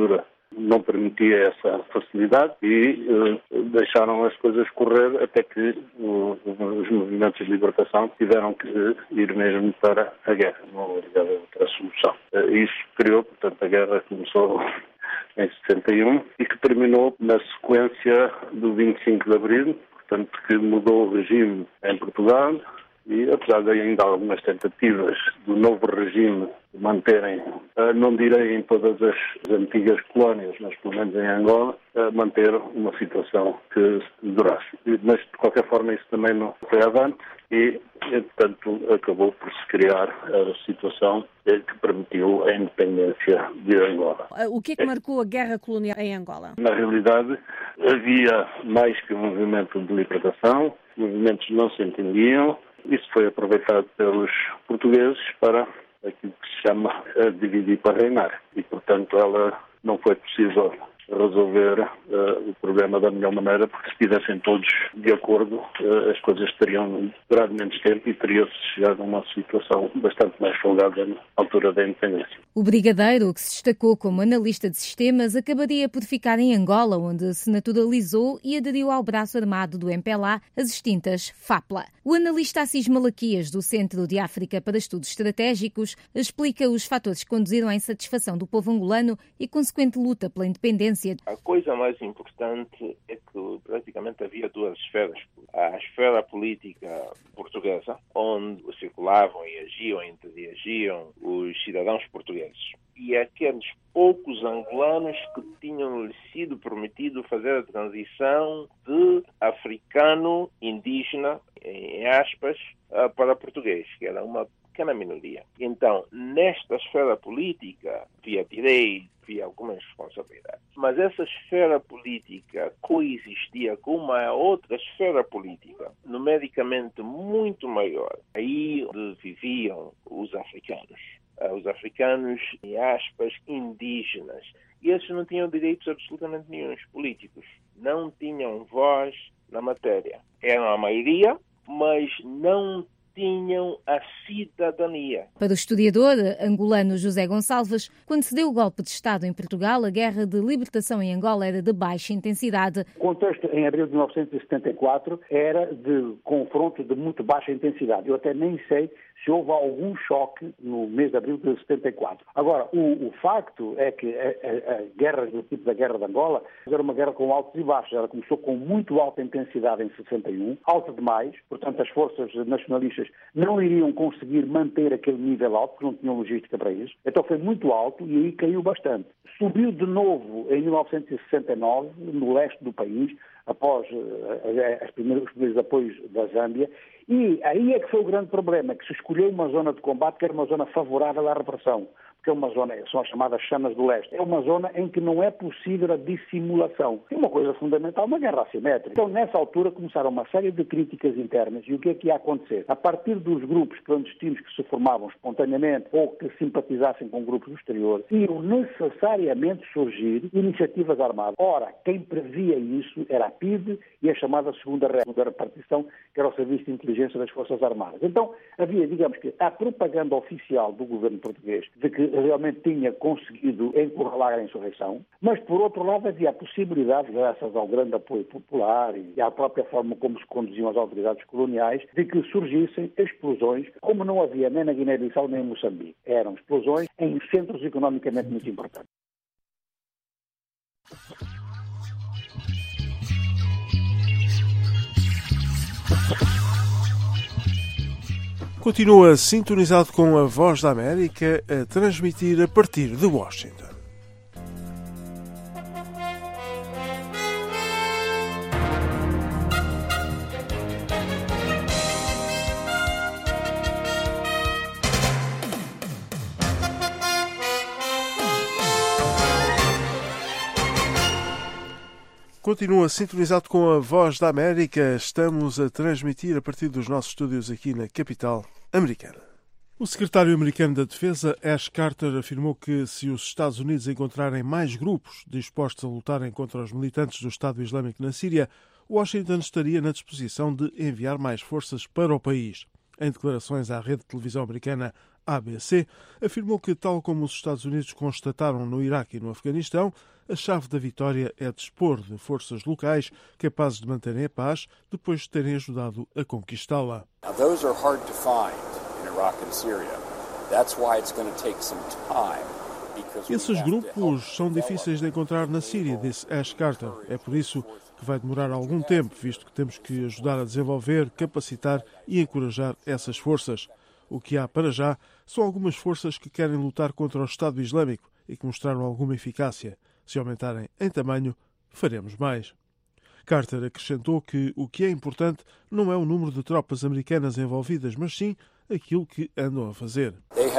não permitia essa facilidade e uh, deixaram as coisas correr até que uh, os movimentos de libertação tiveram que ir mesmo para a guerra, não havia outra solução. Uh, isso criou, portanto, a guerra começou em sessenta e um e que terminou na sequência do vinte e cinco de abril, portanto, que mudou o regime em Portugal. E, apesar de ainda algumas tentativas do novo regime de manterem, não direi em todas as antigas colónias, mas pelo menos em Angola, manter uma situação que durasse. Mas, de qualquer forma, isso também não foi avante e, portanto, acabou por se criar a situação que permitiu a independência de Angola. O que é que marcou a guerra colonial em Angola? Na realidade, havia mais que um movimento de libertação, os movimentos não se entendiam. Isso foi aproveitado pelos portugueses para aquilo que se chama dividir para reinar. E, portanto, ela não foi possível resolver uh, o problema da melhor maneira, porque se estivessem todos de acordo, uh, as coisas teriam durado menos tempo e teria-se chegado a uma situação bastante mais folgada na altura da independência. O brigadeiro, que se destacou como analista de sistemas, acabaria por ficar em Angola, onde se naturalizou e aderiu ao braço armado do M P L A, as extintas FAPLA. O analista Assis Malaquias, do Centro de África para Estudos Estratégicos, explica os fatores que conduziram à insatisfação do povo angolano e consequente luta pela independência. A coisa mais importante é que praticamente havia duas esferas. A esfera política portuguesa, onde circulavam e agiam, interagiam os cidadãos portugueses. E aqueles poucos angolanos que tinham sido permitido fazer a transição de africano indígena, em aspas, para português, que era uma pequena minoria. Então, nesta esfera política, havia direito, havia algumas responsabilidades. Mas essa esfera política coexistia com uma outra esfera política, numericamente muito maior. Aí viviam os africanos. Os africanos, em aspas, indígenas. E esses não tinham direitos absolutamente nenhum políticos. Não tinham voz na matéria. Eram a maioria, mas não tinham a cidadania. Para o historiador angolano José Gonçalves, quando se deu o golpe de Estado em Portugal, a guerra de libertação em Angola era de baixa intensidade. O contexto em abril de mil novecentos e setenta e quatro era de confronto de muito baixa intensidade. Eu até nem sei se houve algum choque no mês de abril de setenta e quatro. Agora, o, o facto é que a, a, a guerra do tipo da Guerra de Angola era uma guerra com altos e baixos. Ela começou com muito alta intensidade em sessenta e um, alta demais, portanto as forças nacionalistas não iriam conseguir manter aquele nível alto, porque não tinham logística para isso. Então foi muito alto e aí caiu bastante. Subiu de novo em mil novecentos e sessenta e nove, no leste do país, após uh, as primeiros, os primeiros apoios da Zâmbia, e aí é que foi o grande problema, que se escolheu uma zona de combate que era uma zona favorável à repressão, porque é uma zona, são as chamadas chamas do leste, é uma zona em que não é possível a dissimulação. É uma coisa fundamental, uma guerra assimétrica. Então, nessa altura, começaram uma série de críticas internas, e o que é que ia acontecer? A partir dos grupos clandestinos que se formavam espontaneamente ou que simpatizassem com grupos do exterior, iam necessariamente surgir iniciativas armadas. Ora, quem previa isso era a P I D e a chamada segunda repartição, que era o Serviço de Inteligência das Forças Armadas. Então, havia, digamos que, a propaganda oficial do governo português de que realmente tinha conseguido encurralar a insurreição, mas, por outro lado, havia a possibilidade, graças ao grande apoio popular e à própria forma como se conduziam as autoridades coloniais, de que surgissem explosões, como não havia nem na Guiné-Bissau nem em Moçambique. Eram explosões em centros economicamente muito importantes. Continua sintonizado com a Voz da América a transmitir a partir de Washington. Continua sintonizado com a Voz da América. Estamos a transmitir a partir dos nossos estúdios aqui na capital americana. O secretário americano da Defesa, Ash Carter, afirmou que se os Estados Unidos encontrarem mais grupos dispostos a lutarem contra os militantes do Estado Islâmico na Síria, Washington estaria na disposição de enviar mais forças para o país. Em declarações à rede de televisão americana A B C, afirmou que, tal como os Estados Unidos constataram no Iraque e no Afeganistão, a chave da vitória é dispor de forças locais capazes de manterem a paz depois de terem ajudado a conquistá-la. Now, those are hard to find in Iraq and Syria. That's why it's going to take some time. Esses grupos são difíceis de encontrar na Síria, disse Ash Carter. É por isso que vai demorar algum tempo, visto que temos que ajudar a desenvolver, capacitar e encorajar essas forças. O que há para já são algumas forças que querem lutar contra o Estado Islâmico e que mostraram alguma eficácia. Se aumentarem em tamanho, faremos mais. Carter acrescentou que o que é importante não é o número de tropas americanas envolvidas, mas sim aquilo que andam a fazer.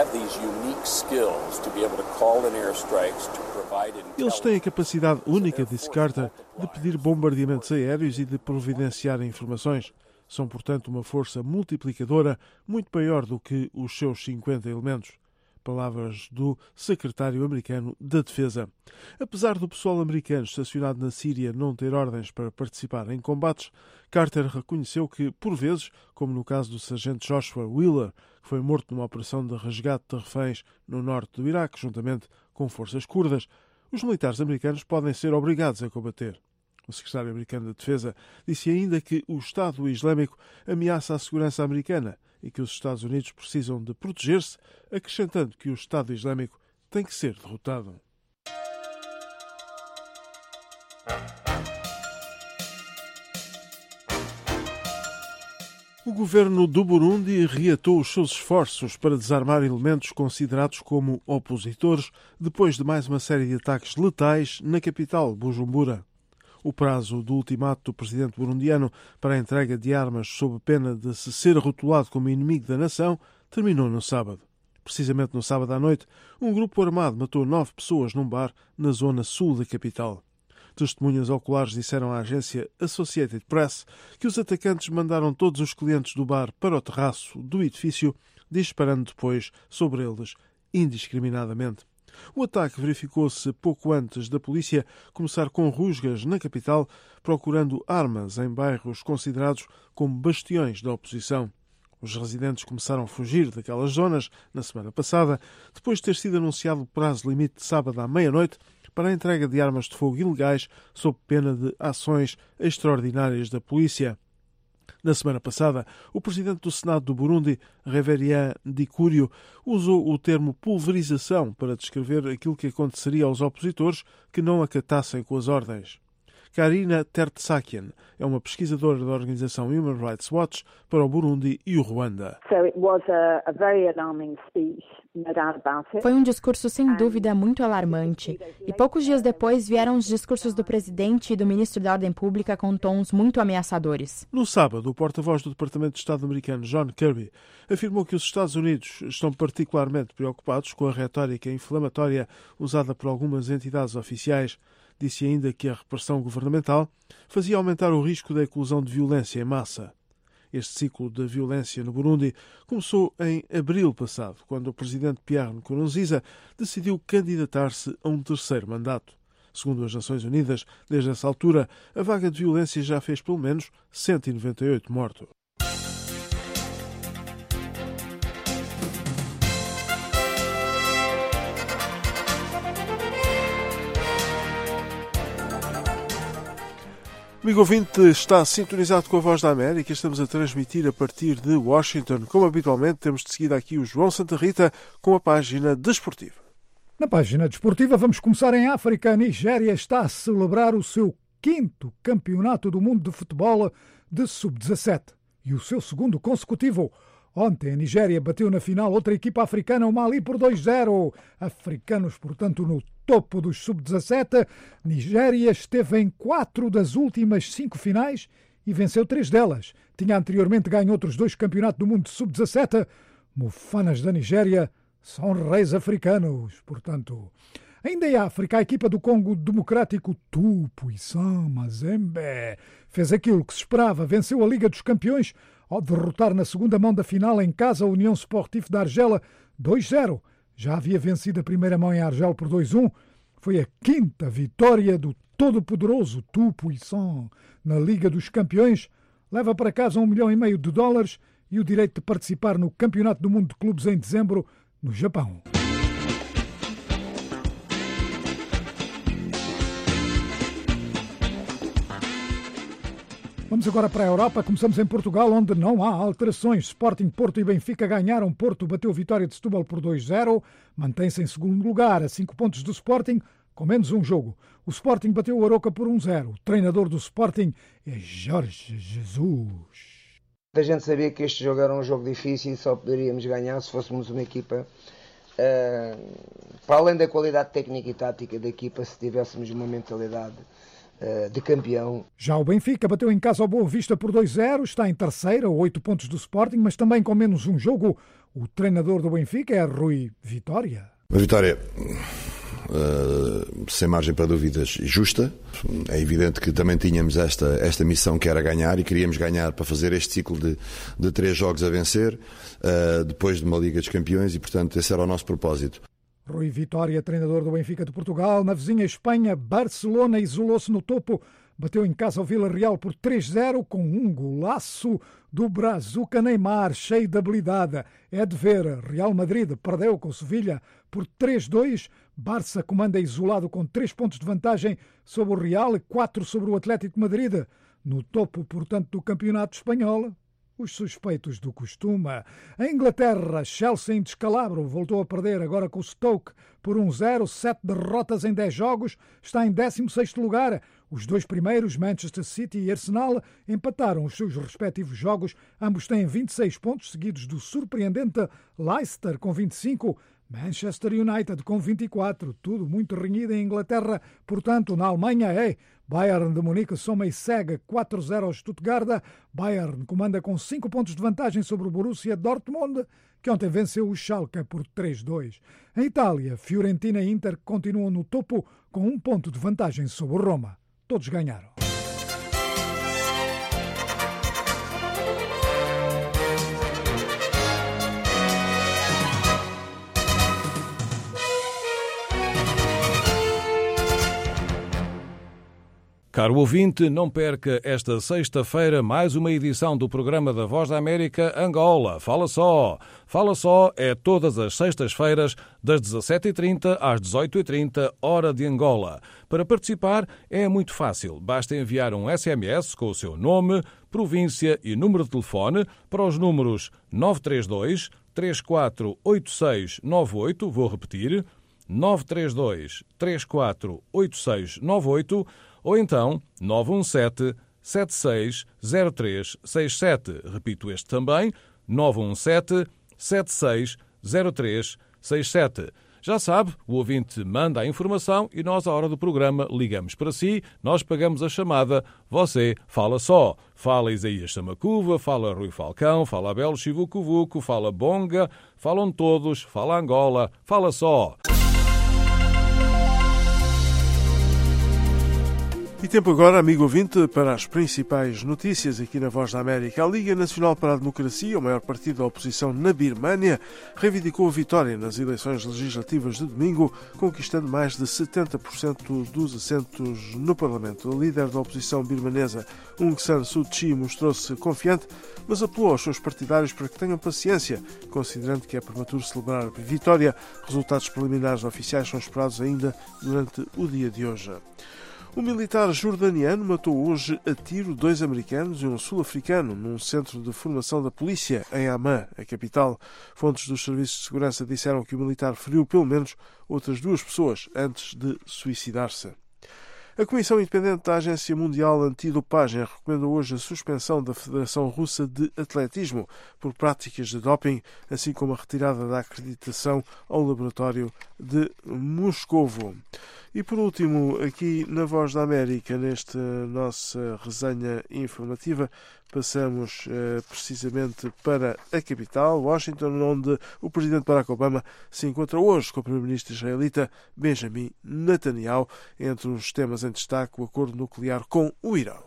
Eles têm a capacidade única, disse Carter, de pedir bombardeamentos aéreos e de providenciar informações. São, portanto, uma força multiplicadora muito maior do que os seus cinquenta elementos. Palavras do secretário americano da Defesa. Apesar do pessoal americano estacionado na Síria não ter ordens para participar em combates, Carter reconheceu que, por vezes, como no caso do sargento Joshua Wheeler, que foi morto numa operação de resgate de reféns no norte do Iraque, juntamente com forças curdas, os militares americanos podem ser obrigados a combater. O secretário americano da Defesa disse ainda que o Estado Islâmico ameaça a segurança americana e que os Estados Unidos precisam de proteger-se, acrescentando que o Estado Islâmico tem que ser derrotado. O governo do Burundi reatou os seus esforços para desarmar elementos considerados como opositores depois de mais uma série de ataques letais na capital, Bujumbura. O prazo do ultimato do presidente burundiano para a entrega de armas sob pena de se ser rotulado como inimigo da nação terminou no sábado. Precisamente no sábado à noite, um grupo armado matou nove pessoas num bar na zona sul da capital. Testemunhas oculares disseram à agência Associated Press que os atacantes mandaram todos os clientes do bar para o terraço do edifício, disparando depois sobre eles indiscriminadamente. O ataque verificou-se pouco antes da polícia começar com rusgas na capital, procurando armas em bairros considerados como bastiões da oposição. Os residentes começaram a fugir daquelas zonas na semana passada, depois de ter sido anunciado o prazo limite de sábado à meia-noite para a entrega de armas de fogo ilegais sob pena de ações extraordinárias da polícia. Na semana passada, o presidente do Senado do Burundi, Reverien Dikurio, usou o termo pulverização para descrever aquilo que aconteceria aos opositores que não acatassem com as ordens. Karina Tertsakian é uma pesquisadora da organização Human Rights Watch para o Burundi e o Ruanda. Foi um discurso sem dúvida muito alarmante. E poucos dias depois vieram os discursos do presidente e do ministro da Ordem Pública com tons muito ameaçadores. No sábado, o porta-voz do Departamento de Estado americano, John Kirby, afirmou que os Estados Unidos estão particularmente preocupados com a retórica inflamatória usada por algumas entidades oficiais. Disse ainda que a repressão governamental fazia aumentar o risco da eclosão de violência em massa. Este ciclo de violência no Burundi começou em abril passado, quando o presidente Pierre Nkurunziza decidiu candidatar-se a um terceiro mandato. Segundo as Nações Unidas, desde essa altura, a vaga de violência já fez pelo menos cento e noventa e oito mortos. Amigo ouvinte, está sintonizado com a Voz da América. Estamos a transmitir a partir de Washington. Como habitualmente, temos de seguir aqui o João Santa Rita com a página desportiva. Na página desportiva, vamos começar em África. A Nigéria está a celebrar o seu quinto campeonato do mundo de futebol de sub dezassete e o seu segundo consecutivo. Ontem a Nigéria bateu na final outra equipa africana, o Mali, por dois a zero. Africanos, portanto, no topo dos sub dezassete. Nigéria esteve em quatro das últimas cinco finais e venceu três delas. Tinha anteriormente ganho outros dois campeonatos do mundo de sub dezassete. Mofanas da Nigéria são reis africanos, portanto. Ainda em África, a equipa do Congo Democrático Tupuisan Mazembe fez aquilo que se esperava, venceu a Liga dos Campeões ao derrotar na segunda mão da final em casa a União Sportive da Argela dois a zero. Já havia vencido a primeira mão em Argel por dois a um. Foi a quinta vitória do todo-poderoso Tupuisan na Liga dos Campeões. Leva para casa um milhão e meio de dólares e o direito de participar no Campeonato do Mundo de Clubes em dezembro, no Japão. Vamos agora para a Europa. Começamos em Portugal, onde não há alterações. Sporting, Porto e Benfica ganharam. Porto bateu Vitória de Setúbal por dois a zero. Mantém-se em segundo lugar, a cinco pontos do Sporting, com menos um jogo. O Sporting bateu o Aroca por um a zero. O treinador do Sporting é Jorge Jesus. A gente sabia que este jogo era um jogo difícil e só poderíamos ganhar se fôssemos uma equipa, uh, para além da qualidade técnica e tática da equipa, se tivéssemos uma mentalidade de campeão. Já o Benfica bateu em casa ao Boa Vista por dois a zero, está em terceira, oito pontos do Sporting, mas também com menos um jogo. O treinador do Benfica é Rui Vitória. Uma vitória uh, sem margem para dúvidas justa. É evidente que também tínhamos esta, esta missão que era ganhar e queríamos ganhar para fazer este ciclo de, de três jogos a vencer, uh, depois de uma Liga dos Campeões, e portanto esse era o nosso propósito. Rui Vitória, treinador do Benfica de Portugal. Na vizinha Espanha, Barcelona isolou-se no topo. Bateu em casa ao Vila Real por três a zero com um golaço do Brazuca Neymar, cheio de habilidade. É de ver. Real Madrid perdeu com o Sevilha por três a dois. Barça comanda isolado com três pontos de vantagem sobre o Real e quatro sobre o Atlético de Madrid. No topo, portanto, do campeonato espanhol, os suspeitos do costume. Em Inglaterra, Chelsea em descalabro voltou a perder agora com o Stoke por um a zero, sete derrotas em dez jogos, está em décimo sexto lugar. Os dois primeiros, Manchester City e Arsenal, empataram os seus respectivos jogos. Ambos têm vinte e seis pontos, seguidos do surpreendente Leicester com vinte e cinco, Manchester United com vinte e quatro. Tudo muito renhido em Inglaterra. Portanto, na Alemanha é Bayern de Munique soma e segue quatro a zero ao Stuttgart. Bayern comanda com cinco pontos de vantagem sobre o Borussia Dortmund, que ontem venceu o Schalke por três a dois. Em Itália, Fiorentina e Inter continuam no topo com um ponto de vantagem sobre o Roma. Todos ganharam. Caro ouvinte, não perca esta sexta-feira mais uma edição do programa da Voz da América Angola. Fala só! Fala só é todas as sextas-feiras, das dezassete e trinta às dezoito e trinta, hora de Angola. Para participar é muito fácil. Basta enviar um S M S com o seu nome, província e número de telefone para os números nove três dois, três quatro oito seis nove oito, vou repetir, nove três dois, três quatro oito seis nove oito, ou então nove um sete, sete seis zero três seis sete. Repito este também, nove um sete, sete seis zero três seis sete. Já sabe, o ouvinte manda a informação e nós, à hora do programa, ligamos para si, nós pagamos a chamada, você fala só. Fala Isaías Samacuva, fala Rui Falcão, fala Abel Chivucovuco, fala Bonga, falam todos, fala Angola, fala só. E tempo agora, amigo ouvinte, para as principais notícias aqui na Voz da América. A Liga Nacional para a Democracia, o maior partido da oposição na Birmânia, reivindicou a vitória nas eleições legislativas de domingo, conquistando mais de setenta por cento dos assentos no Parlamento. O líder da oposição birmanesa, Aung San Suu Kyi, mostrou-se confiante, mas apelou aos seus partidários para que tenham paciência, considerando que é prematuro celebrar a vitória. Resultados preliminares oficiais são esperados ainda durante o dia de hoje. Um militar jordaniano matou hoje a tiro dois americanos e um sul-africano num centro de formação da polícia em Amman, a capital. Fontes dos serviços de segurança disseram que o militar feriu pelo menos outras duas pessoas antes de suicidar-se. A Comissão Independente da Agência Mundial Antidopagem recomendou hoje a suspensão da Federação Russa de Atletismo por práticas de doping, assim como a retirada da acreditação ao laboratório de Moscovo. E por último, aqui na Voz da América, nesta nossa resenha informativa, passamos eh, precisamente para a capital, Washington, onde o presidente Barack Obama se encontra hoje com o primeiro-ministro israelita Benjamin Netanyahu. Entre os temas em destaque, o acordo nuclear com o Irão.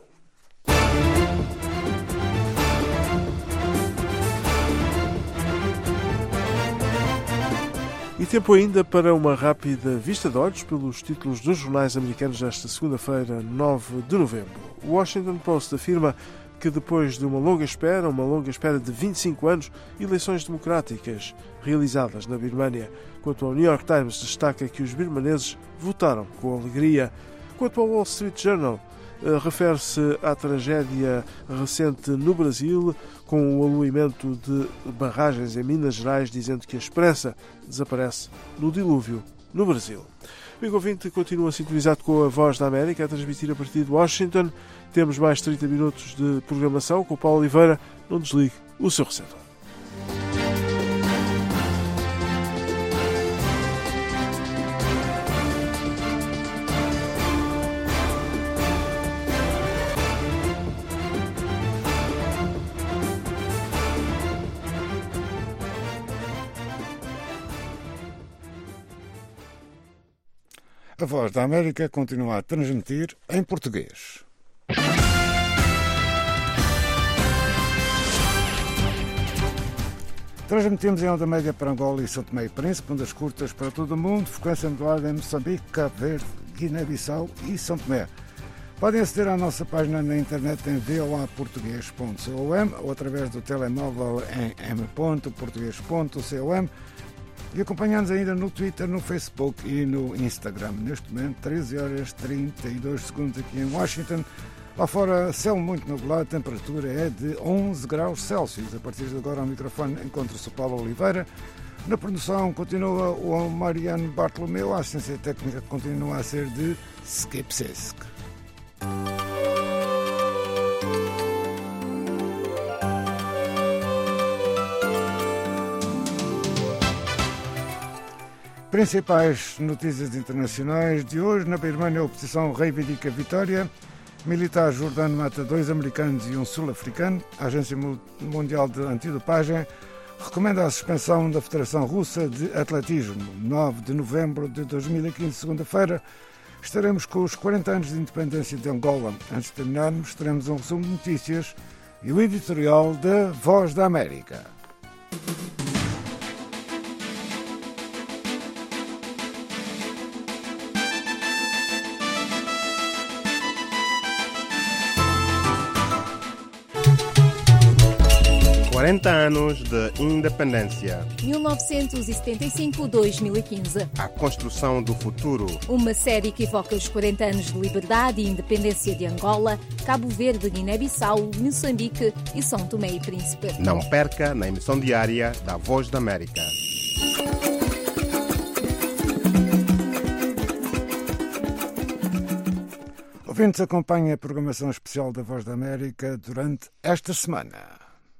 E tempo ainda para uma rápida vista de olhos pelos títulos dos jornais americanos desta segunda-feira, nove de novembro. O Washington Post afirma que depois de uma longa espera, uma longa espera de vinte e cinco anos, eleições democráticas realizadas na Birmânia. Quanto ao New York Times, destaca que os birmaneses votaram com alegria. Quanto ao Wall Street Journal, refere-se à tragédia recente no Brasil, com o aluimento de barragens em Minas Gerais, dizendo que a esperança desaparece no dilúvio no Brasil. Amigo ouvinte, continua sintonizado com a Voz da América, a transmitir a partir de Washington. Temos mais trinta minutos de programação com o Paulo Oliveira. Não desligue o seu receptor. A Voz da América continua a transmitir em português. Transmitimos em onda média para Angola e São Tomé e Príncipe, ondas curtas para todo o mundo, frequência modulada em Moçambique, Cabo Verde, Guiné-Bissau e São Tomé. Podem aceder à nossa página na internet em v o a português ponto com ou através do telemóvel em m ponto português ponto com e acompanhar-nos ainda no Twitter, no Facebook e no Instagram. Neste momento, treze horas e trinta e dois segundos aqui em Washington. Lá fora, céu muito nublado, a temperatura é de onze graus Celsius. A partir de agora, ao microfone encontra-se o Paulo Oliveira. Na produção continua o Mariano Bartolomeu. A assistência técnica continua a ser de Skip Sisk. Principais notícias internacionais de hoje. Na Birmânia, a oposição reivindica vitória. Militar jordano mata dois americanos e um sul-africano. A Agência Mundial de Antidopagem recomenda a suspensão da Federação Russa de Atletismo. nove de novembro de dois mil e quinze, segunda-feira, estaremos com os quarenta anos de independência de Angola. Antes de terminarmos, teremos um resumo de notícias e o editorial da Voz da América. quarenta anos de independência. mil novecentos e setenta e cinco a dois mil e quinze. A construção do futuro. Uma série que evoca os quarenta anos de liberdade e independência de Angola, Cabo Verde, Guiné-Bissau, Moçambique e São Tomé e Príncipe. Não perca na emissão diária da Voz da América. Ouvintes, acompanhe a programação especial da Voz da América durante esta semana.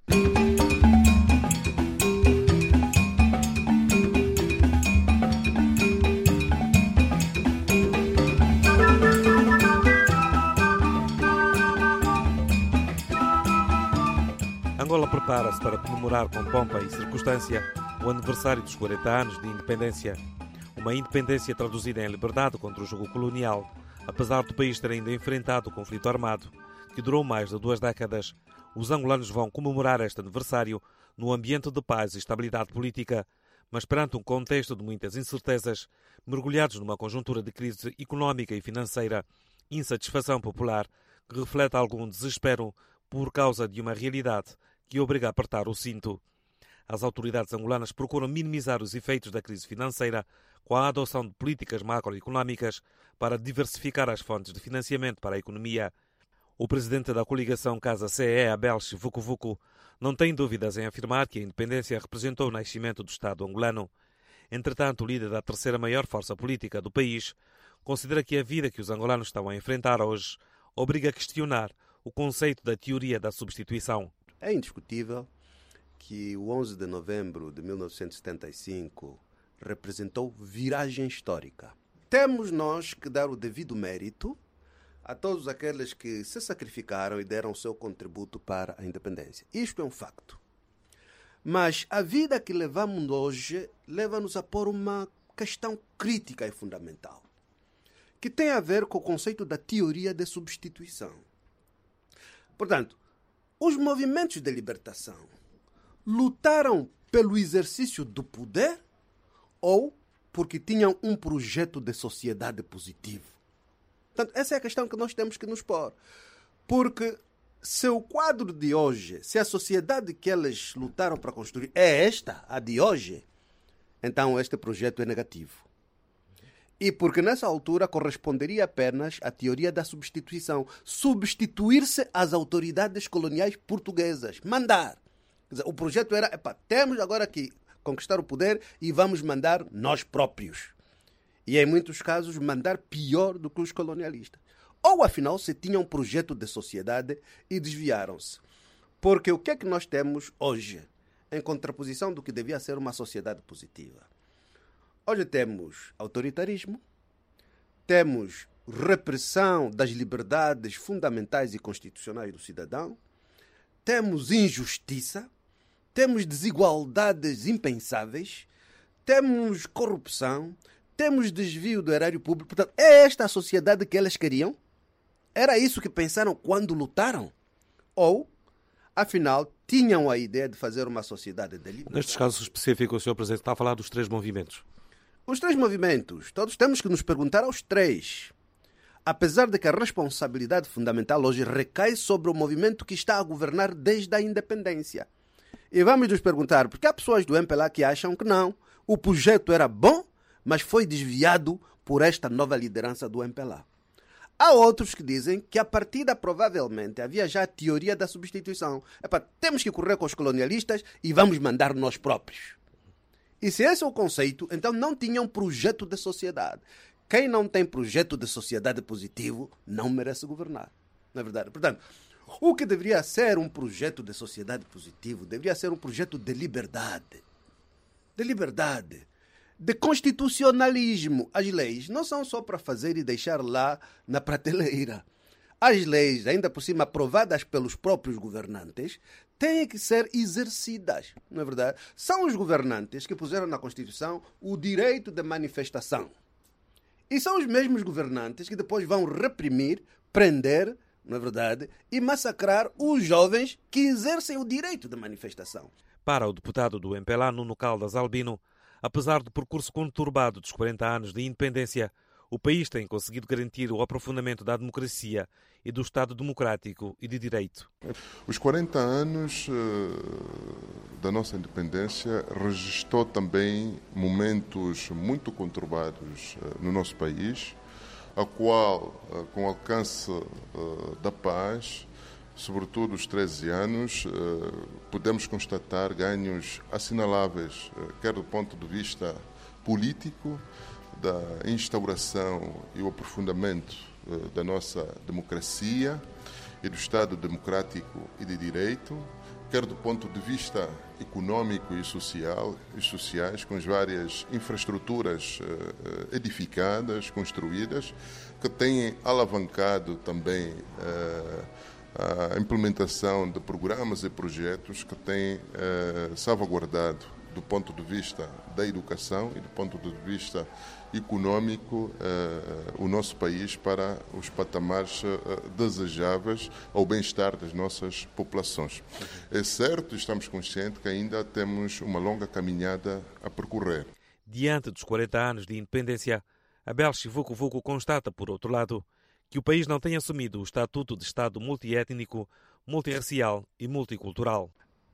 Angola prepara-se para comemorar com pompa e circunstância o aniversário dos quarenta anos de independência. Uma independência traduzida em liberdade contra o jugo colonial, apesar do país ter ainda enfrentado o conflito armado, que durou mais de duas décadas. Os angolanos vão comemorar este aniversário no ambiente de paz e estabilidade política, mas perante um contexto de muitas incertezas, mergulhados numa conjuntura de crise económica e financeira, insatisfação popular que reflete algum desespero por causa de uma realidade que obriga a apertar o cinto. As autoridades angolanas procuram minimizar os efeitos da crise financeira com a adoção de políticas macroeconómicas para diversificar as fontes de financiamento para a economia. O presidente da coligação Casa C E, Abel Vucu-Vucu, não tem dúvidas em afirmar que a independência representou o nascimento do Estado angolano. Entretanto, o líder da terceira maior força política do país considera que a vida que os angolanos estão a enfrentar hoje obriga a questionar o conceito da teoria da substituição. É indiscutível que o onze de novembro de mil novecentos e setenta e cinco representou viragem histórica. Temos nós que dar o devido mérito a todos aqueles que se sacrificaram e deram o seu contributo para a independência. Isto é um facto. Mas a vida que levamos hoje leva-nos a pôr uma questão crítica e fundamental, que tem a ver com o conceito da teoria de substituição. Portanto, os movimentos de libertação lutaram pelo exercício do poder ou porque tinham um projeto de sociedade positivo? Portanto, essa é a questão que nós temos que nos pôr. Porque se o quadro de hoje, se a sociedade que eles lutaram para construir é esta, a de hoje, então este projeto é negativo. E porque nessa altura corresponderia apenas à teoria da substituição. Substituir-se às autoridades coloniais portuguesas. Mandar. Quer dizer, o projeto era, epa, temos agora que conquistar o poder e vamos mandar nós próprios. E em muitos casos mandar pior do que os colonialistas. Ou afinal se tinham um projeto de sociedade e desviaram-se. Porque o que é que nós temos hoje, em contraposição do que devia ser uma sociedade positiva? Hoje temos autoritarismo, temos repressão das liberdades fundamentais e constitucionais do cidadão, temos injustiça, temos desigualdades impensáveis, temos corrupção, temos desvio do erário público. Portanto, é esta a sociedade que eles queriam? Era isso que pensaram quando lutaram? Ou, afinal, tinham a ideia de fazer uma sociedade deliberada? Nestes casos específicos, o senhor Presidente está a falar dos três movimentos. Os três movimentos, todos temos que nos perguntar aos três. Apesar de que a responsabilidade fundamental hoje recai sobre o movimento que está a governar desde a independência. E vamos nos perguntar, porque há pessoas do M P L A que acham que não, o projeto era bom, mas foi desviado por esta nova liderança do M P L A. Há outros que dizem que a partida provavelmente havia já a teoria da substituição. Epa, temos que correr com os colonialistas e vamos mandar nós próprios. E se esse é o conceito, então não tinha um projeto de sociedade. Quem não tem projeto de sociedade positivo não merece governar. Não é verdade? Portanto, o que deveria ser um projeto de sociedade positivo deveria ser um projeto de liberdade. De liberdade. De constitucionalismo. As leis não são só para fazer e deixar lá na prateleira. As leis, ainda por cima aprovadas pelos próprios governantes, têm que ser exercidas, não é verdade? São os governantes que puseram na Constituição o direito de manifestação. E são os mesmos governantes que depois vão reprimir, prender, não é verdade, e massacrar os jovens que exercem o direito de manifestação. Para o deputado do M P L A, Nuno Caldas Albino, apesar do percurso conturbado dos quarenta anos de independência, o país tem conseguido garantir o aprofundamento da democracia e do Estado democrático e de direito. Os quarenta anos uh, da nossa independência registrou também momentos muito conturbados uh, no nosso país, a qual, uh, com o alcance uh, da paz, sobretudo os treze anos, uh, podemos constatar ganhos assinaláveis, uh, quer do ponto de vista político, da instauração e o aprofundamento uh, da nossa democracia e do Estado democrático e de direito, quer do ponto de vista econômico e social, e sociais, com as várias infraestruturas uh, edificadas, construídas, que têm alavancado também uh, a implementação de programas e projetos que têm uh, salvaguardado do ponto de vista da educação e do ponto de vista econômico uh, o nosso país para os patamares uh, desejáveis ao bem-estar das nossas populações. É certo, estamos conscientes que ainda temos uma longa caminhada a percorrer. Diante dos quarenta anos de independência, Abel Chivuco-Vuco constata, por outro lado, que o país não tem assumido o estatuto de Estado multiétnico, multirracial e multicultural.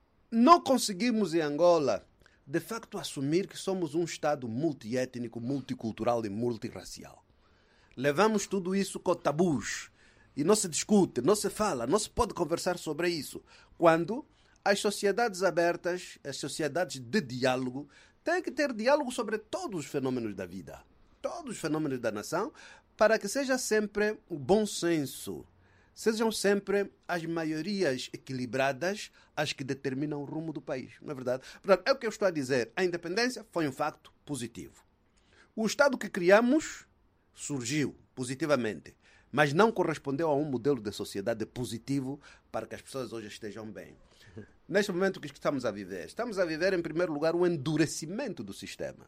Não conseguimos em Angola de facto assumir que somos um Estado multiétnico, multicultural e multirracial. Levamos tudo isso com tabus e não se discute, não se fala, não se pode conversar sobre isso. Quando as sociedades abertas, as sociedades de diálogo, têm que ter diálogo sobre todos os fenômenos da vida, todos os fenômenos da nação, para que seja sempre o bom senso, sejam sempre as maiorias equilibradas as que determinam o rumo do país, não é verdade? Portanto, é o que eu estou a dizer. A independência foi um facto positivo. O Estado que criamos surgiu positivamente, mas não correspondeu a um modelo de sociedade positivo para que as pessoas hoje estejam bem. Neste momento, o que estamos a viver? Estamos a viver, em primeiro lugar, o endurecimento do sistema.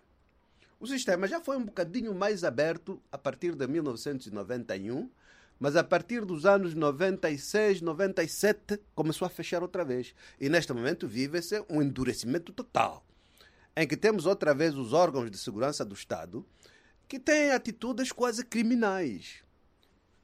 O sistema já foi um bocadinho mais aberto a partir de mil novecentos e noventa e um, mas a partir dos anos noventa e seis, noventa e sete, começou a fechar outra vez. E neste momento vive-se um endurecimento total, em que temos outra vez os órgãos de segurança do Estado que têm atitudes quase criminais.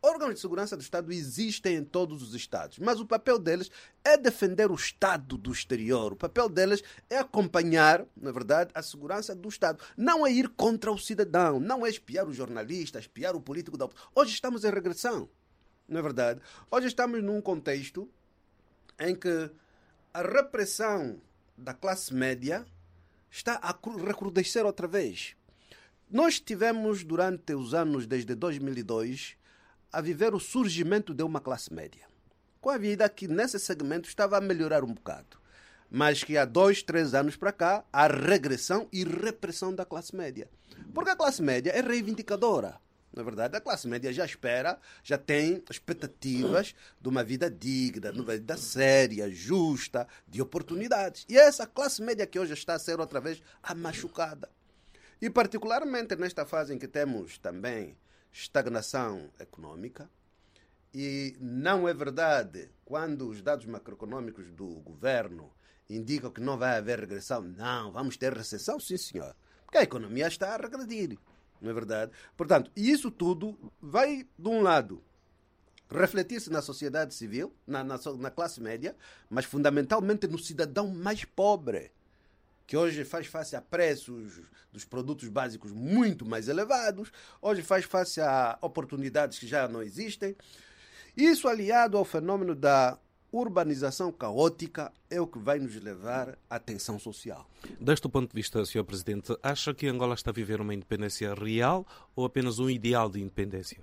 órgãos de segurança do Estado existem em todos os Estados, mas o papel deles é defender o Estado do exterior. O papel deles é acompanhar, na verdade, a segurança do Estado. Não é ir contra o cidadão, não é espiar o jornalista, espiar o político da oposição. Hoje estamos em regressão, não é verdade? Hoje estamos num contexto em que a repressão da classe média está a recrudescer outra vez. Nós tivemos, durante os anos desde dois mil e dois, a viver o surgimento de uma classe média, com a vida que nesse segmento estava a melhorar um bocado, mas que há dois, três anos para cá, há regressão e repressão da classe média. Porque a classe média é reivindicadora. Na verdade, a classe média já espera, já tem expectativas de uma vida digna, de uma vida séria, justa, de oportunidades. E é essa classe média que hoje está a ser outra vez machucada. E particularmente nesta fase em que temos também estagnação econômica, e não é verdade quando os dados macroeconômicos do governo indicam que não vai haver regressão. Não, vamos ter recessão, sim senhor, porque a economia está a regredir, não é verdade? Portanto, isso tudo vai, de um lado, refletir-se na sociedade civil, na, na, na classe média, mas fundamentalmente no cidadão mais pobre, que hoje faz face a preços dos produtos básicos muito mais elevados, hoje faz face a oportunidades que já não existem. Isso, aliado ao fenômeno da urbanização caótica, é o que vai nos levar à tensão social. Deste ponto de vista, senhor Presidente, acha que Angola está a viver uma independência real ou apenas um ideal de independência?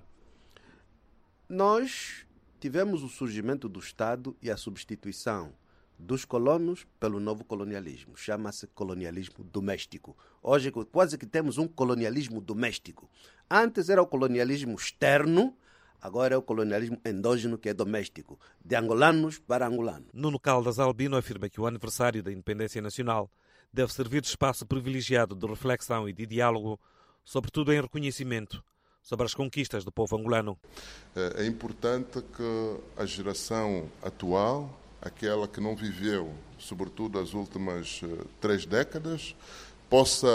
Nós tivemos o surgimento do Estado e a substituição dos colonos pelo novo colonialismo. Chama-se colonialismo doméstico. Hoje quase que temos um colonialismo doméstico. Antes era o colonialismo externo, agora é o colonialismo endógeno, que é doméstico, de angolanos para angolanos. Nuno Caldas Albino afirma que o aniversário da independência nacional deve servir de espaço privilegiado de reflexão e de diálogo, sobretudo em reconhecimento sobre as conquistas do povo angolano. É importante que a geração atual, aquela que não viveu, sobretudo as últimas uh, três décadas, possa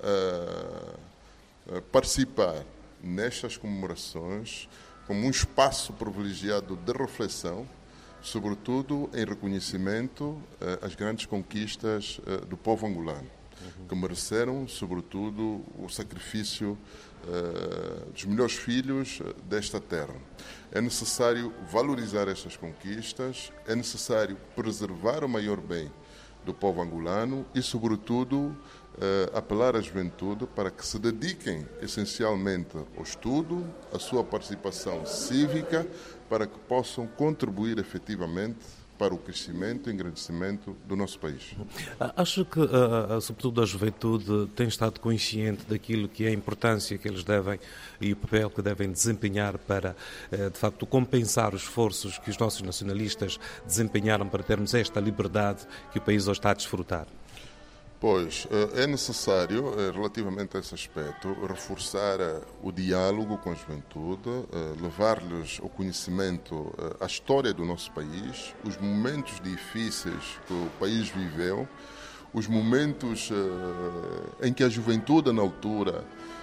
uh, uh, participar nestas comemorações como um espaço privilegiado de reflexão, sobretudo em reconhecimento uh, às grandes conquistas uh, do povo angolano, uhum. que mereceram, sobretudo, o sacrifício uh, dos melhores filhos uh, desta terra. É necessário valorizar estas conquistas, é necessário preservar o maior bem do povo angolano e, sobretudo, uh, apelar à juventude para que se dediquem essencialmente ao estudo, à sua participação cívica, para que possam contribuir efetivamente para o crescimento e engrandecimento do nosso país. Acho que, uh, sobretudo, a juventude tem estado consciente daquilo que é a importância que eles devem e o papel que devem desempenhar para, uh, de facto, compensar os esforços que os nossos nacionalistas desempenharam para termos esta liberdade que o país hoje está a desfrutar. Pois, é necessário, relativamente a esse aspecto, reforçar o diálogo com a juventude, levar-lhes ao conhecimento a história do nosso país, os momentos difíceis que o país viveu, os momentos em que a juventude, na altura,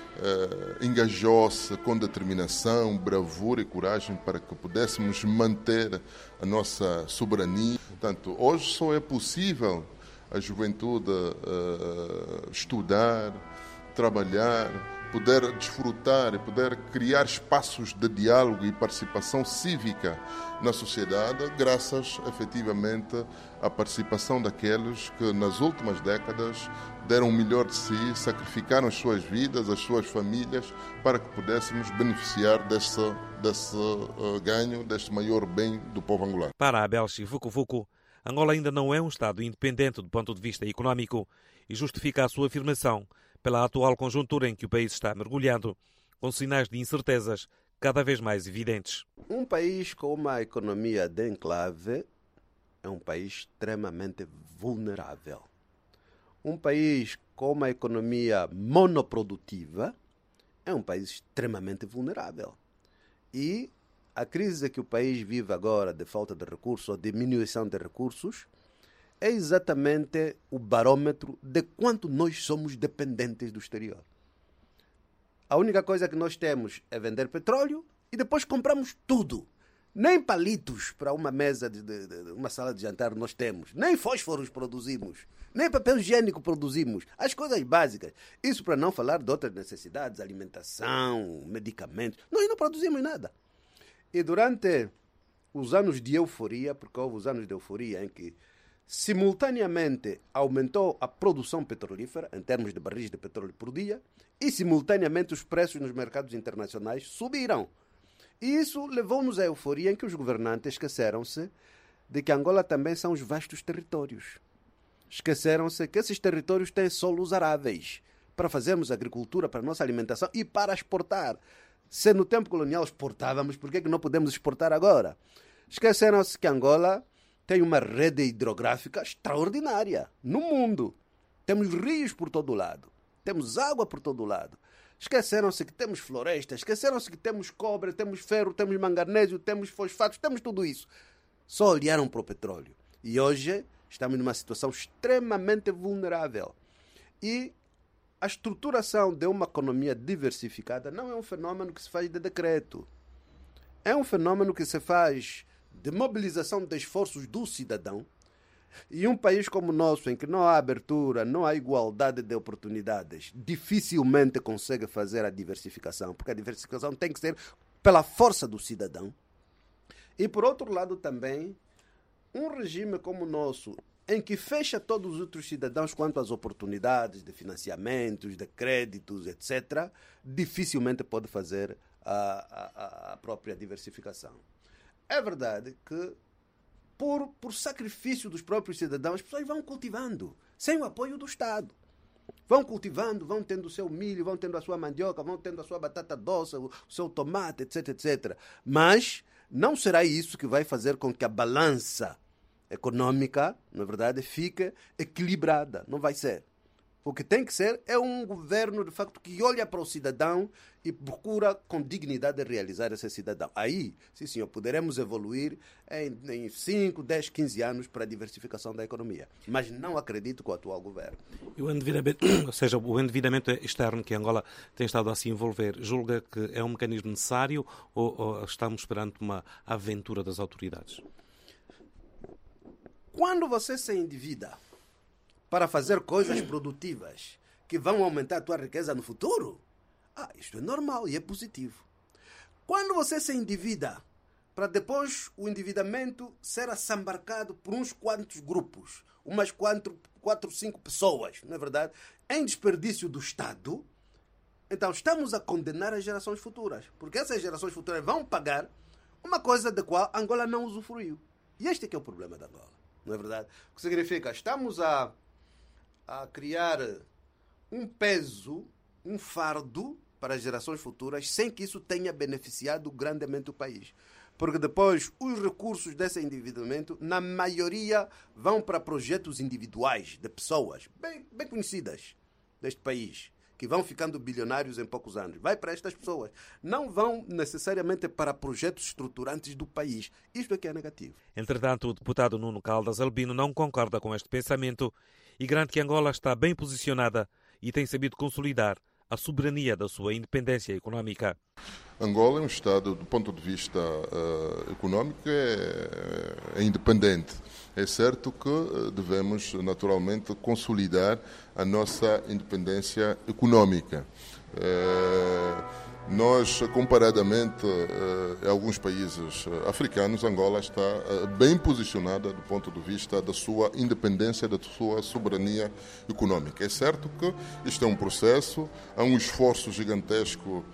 engajou-se com determinação, bravura e coragem para que pudéssemos manter a nossa soberania. Portanto, hoje só é possível a juventude uh, estudar, trabalhar, poder desfrutar e poder criar espaços de diálogo e participação cívica na sociedade, graças, efetivamente, à participação daqueles que, nas últimas décadas, deram o melhor de si, sacrificaram as suas vidas, as suas famílias, para que pudéssemos beneficiar desse, desse uh, ganho, deste maior bem do povo angolano. Para Abel Chivuco-Vuco, Angola ainda não é um Estado independente do ponto de vista económico e justifica a sua afirmação pela atual conjuntura em que o país está mergulhando, com sinais de incertezas cada vez mais evidentes. Um país com uma economia de enclave é um país extremamente vulnerável. Um país com uma economia monoprodutiva é um país extremamente vulnerável. E a crise que o país vive agora de falta de recursos ou diminuição de recursos é exatamente o barômetro de quanto nós somos dependentes do exterior. A única coisa que nós temos é vender petróleo e depois compramos tudo. Nem palitos para uma mesa, de, de, de uma sala de jantar nós temos. Nem fósforos produzimos. Nem papel higiênico produzimos. As coisas básicas. Isso para não falar de outras necessidades, alimentação, medicamentos. Nós não produzimos nada. E durante os anos de euforia, porque houve os anos de euforia em que simultaneamente aumentou a produção petrolífera, em termos de barris de petróleo por dia, e simultaneamente os preços nos mercados internacionais subiram. E isso levou-nos à euforia em que os governantes esqueceram-se de que Angola também são os vastos territórios. Esqueceram-se que esses territórios têm solos aráveis para fazermos agricultura, para a nossa alimentação e para exportar. Se no tempo colonial exportávamos, por que é que não podemos exportar agora? Esqueceram-se que Angola tem uma rede hidrográfica extraordinária no mundo. Temos rios por todo lado. Temos água por todo lado. Esqueceram-se que temos florestas, esqueceram-se que temos cobre, temos ferro, temos manganésio, temos fosfatos, temos tudo isso. Só olharam para o petróleo. E hoje estamos numa situação extremamente vulnerável. E a estruturação de uma economia diversificada não é um fenômeno que se faz de decreto. É um fenômeno que se faz de mobilização de esforços do cidadão. E um país como o nosso, em que não há abertura, não há igualdade de oportunidades, dificilmente consegue fazer a diversificação, porque a diversificação tem que ser pela força do cidadão. E, por outro lado, também, um regime como o nosso, em que fecha todos os outros cidadãos quanto às oportunidades de financiamentos, de créditos, etcétera, dificilmente pode fazer a, a, a própria diversificação. É verdade que Por, por sacrifício dos próprios cidadãos, as pessoas vão cultivando, sem o apoio do Estado. Vão cultivando, vão tendo o seu milho, vão tendo a sua mandioca, vão tendo a sua batata doce, o seu tomate, etc, etcétera. Mas não será isso que vai fazer com que a balança econômica, na verdade, fique equilibrada. Não vai ser. O que tem que ser é um governo, de facto, que olha para o cidadão e procura com dignidade realizar esse cidadão. Aí, sim senhor, poderemos evoluir em cinco, dez, quinze anos para a diversificação da economia. Mas não acredito com o atual governo. E o endividamento, ou seja, o endividamento externo que Angola tem estado a se envolver, julga que é um mecanismo necessário ou, ou estamos perante uma aventura das autoridades? Quando você se endivida para fazer coisas produtivas que vão aumentar a tua riqueza no futuro, ah, isto é normal e é positivo. Quando você se endivida para depois o endividamento ser assambarcado por uns quantos grupos, umas quatro, quatro, cinco pessoas, não é verdade? Em desperdício do Estado, então estamos a condenar as gerações futuras, porque essas gerações futuras vão pagar uma coisa da qual Angola não usufruiu. E este é que é o problema da Angola, não é verdade? O que significa, estamos a a criar um peso, um fardo para as gerações futuras, sem que isso tenha beneficiado grandemente o país. Porque depois os recursos desse endividamento, na maioria, vão para projetos individuais de pessoas bem, bem conhecidas deste país, que vão ficando bilionários em poucos anos. Vai para estas pessoas. Não vão necessariamente para projetos estruturantes do país. Isto é que é negativo. Entretanto, o deputado Nuno Caldas Albino não concorda com este pensamento e garante que Angola está bem posicionada e tem sabido consolidar a soberania da sua independência económica. Angola é um Estado, do ponto de vista uh, económico, é, é independente. É certo que devemos, naturalmente, consolidar a nossa independência económica. Uh, Nós, comparadamente a alguns países africanos, Angola está bem posicionada do ponto de vista da sua independência, da sua soberania económica. É certo que isto é um processo, há um esforço gigantesco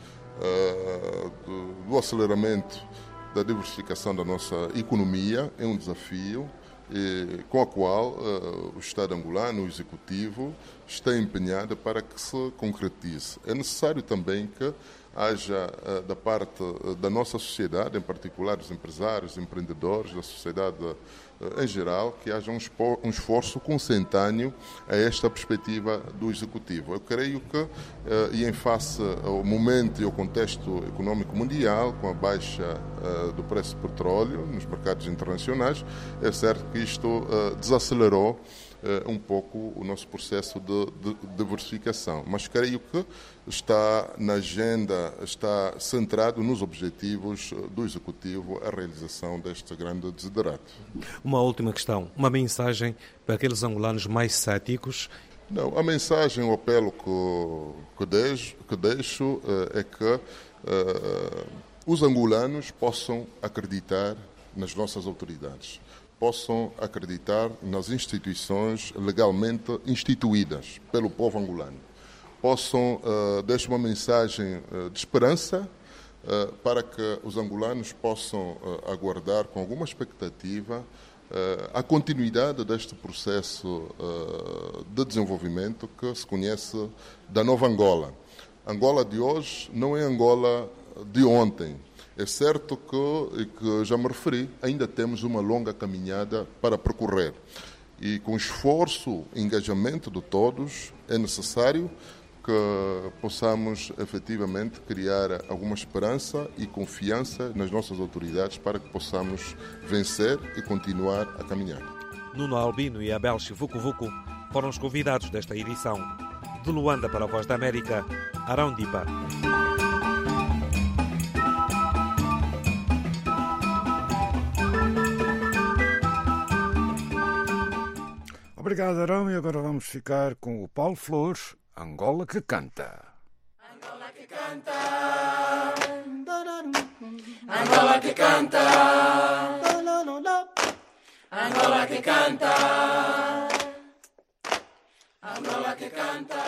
uh, do aceleramento da diversificação da nossa economia, é um desafio e, com a qual uh, o Estado angolano, o Executivo, está empenhado para que se concretize. É necessário também que haja da parte da nossa sociedade, em particular dos empresários, empreendedores, da sociedade em geral, que haja um esforço consentâneo a esta perspectiva do Executivo. Eu creio que, e em face ao momento e ao contexto econômico mundial, com a baixa do preço do petróleo nos mercados internacionais, é certo que isto desacelerou um pouco o nosso processo de, de diversificação. Mas creio que está na agenda, está centrado nos objetivos do Executivo a realização deste grande desidrato. Uma última questão, uma mensagem para aqueles angolanos mais céticos. Não, a mensagem, o apelo que, que, deixo, que deixo é que uh, os angolanos possam acreditar nas nossas autoridades, possam acreditar nas instituições legalmente instituídas pelo povo angolano, possam uh, deixar uma mensagem uh, de esperança uh, para que os angolanos possam uh, aguardar com alguma expectativa uh, a continuidade deste processo uh, de desenvolvimento que se conhece da nova Angola. Angola de hoje não é Angola de ontem. É certo que, que já me referi, ainda temos uma longa caminhada para percorrer. E com esforço e engajamento de todos, é necessário que possamos efetivamente criar alguma esperança e confiança nas nossas autoridades para que possamos vencer e continuar a caminhar. Nuno Albino e Abel Chivuco Vuco foram os convidados desta edição. De Luanda para a Voz da América, Arão Diba. Obrigado, Arão. E agora vamos ficar com o Paulo Flores, Angola que canta. Angola que canta. Angola que canta. Angola que canta. Angola que canta.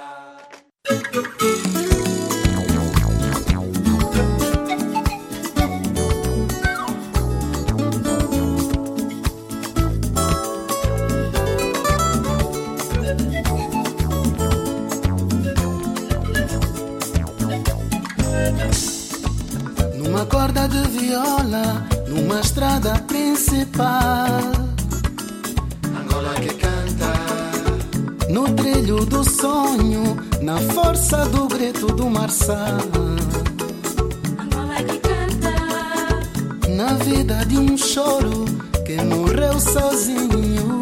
Numa corda de viola, numa estrada principal, Angola que canta. No trilho do sonho, na força do grito do marçal, Angola que canta. Na vida de um choro que morreu sozinho,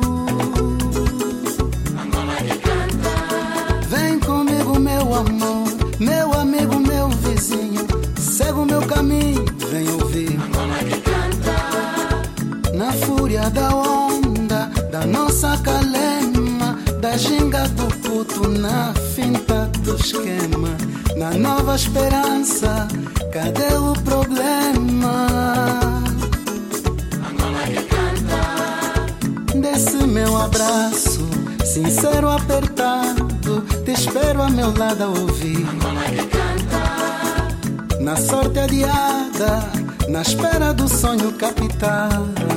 Angola que canta. Vem comigo, meu amor, meu amigo, meu vizinho, segue o meu caminho, vem ouvir Angola que canta. Na fúria da onda, da nossa calema, da ginga do puto, na finta do esquema, na nova esperança, cadê o problema? Angola que canta. Desse meu abraço, sincero apertado, te espero a meu lado a ouvir Angola que canta. Na sorte adiada, na espera do sonho capital,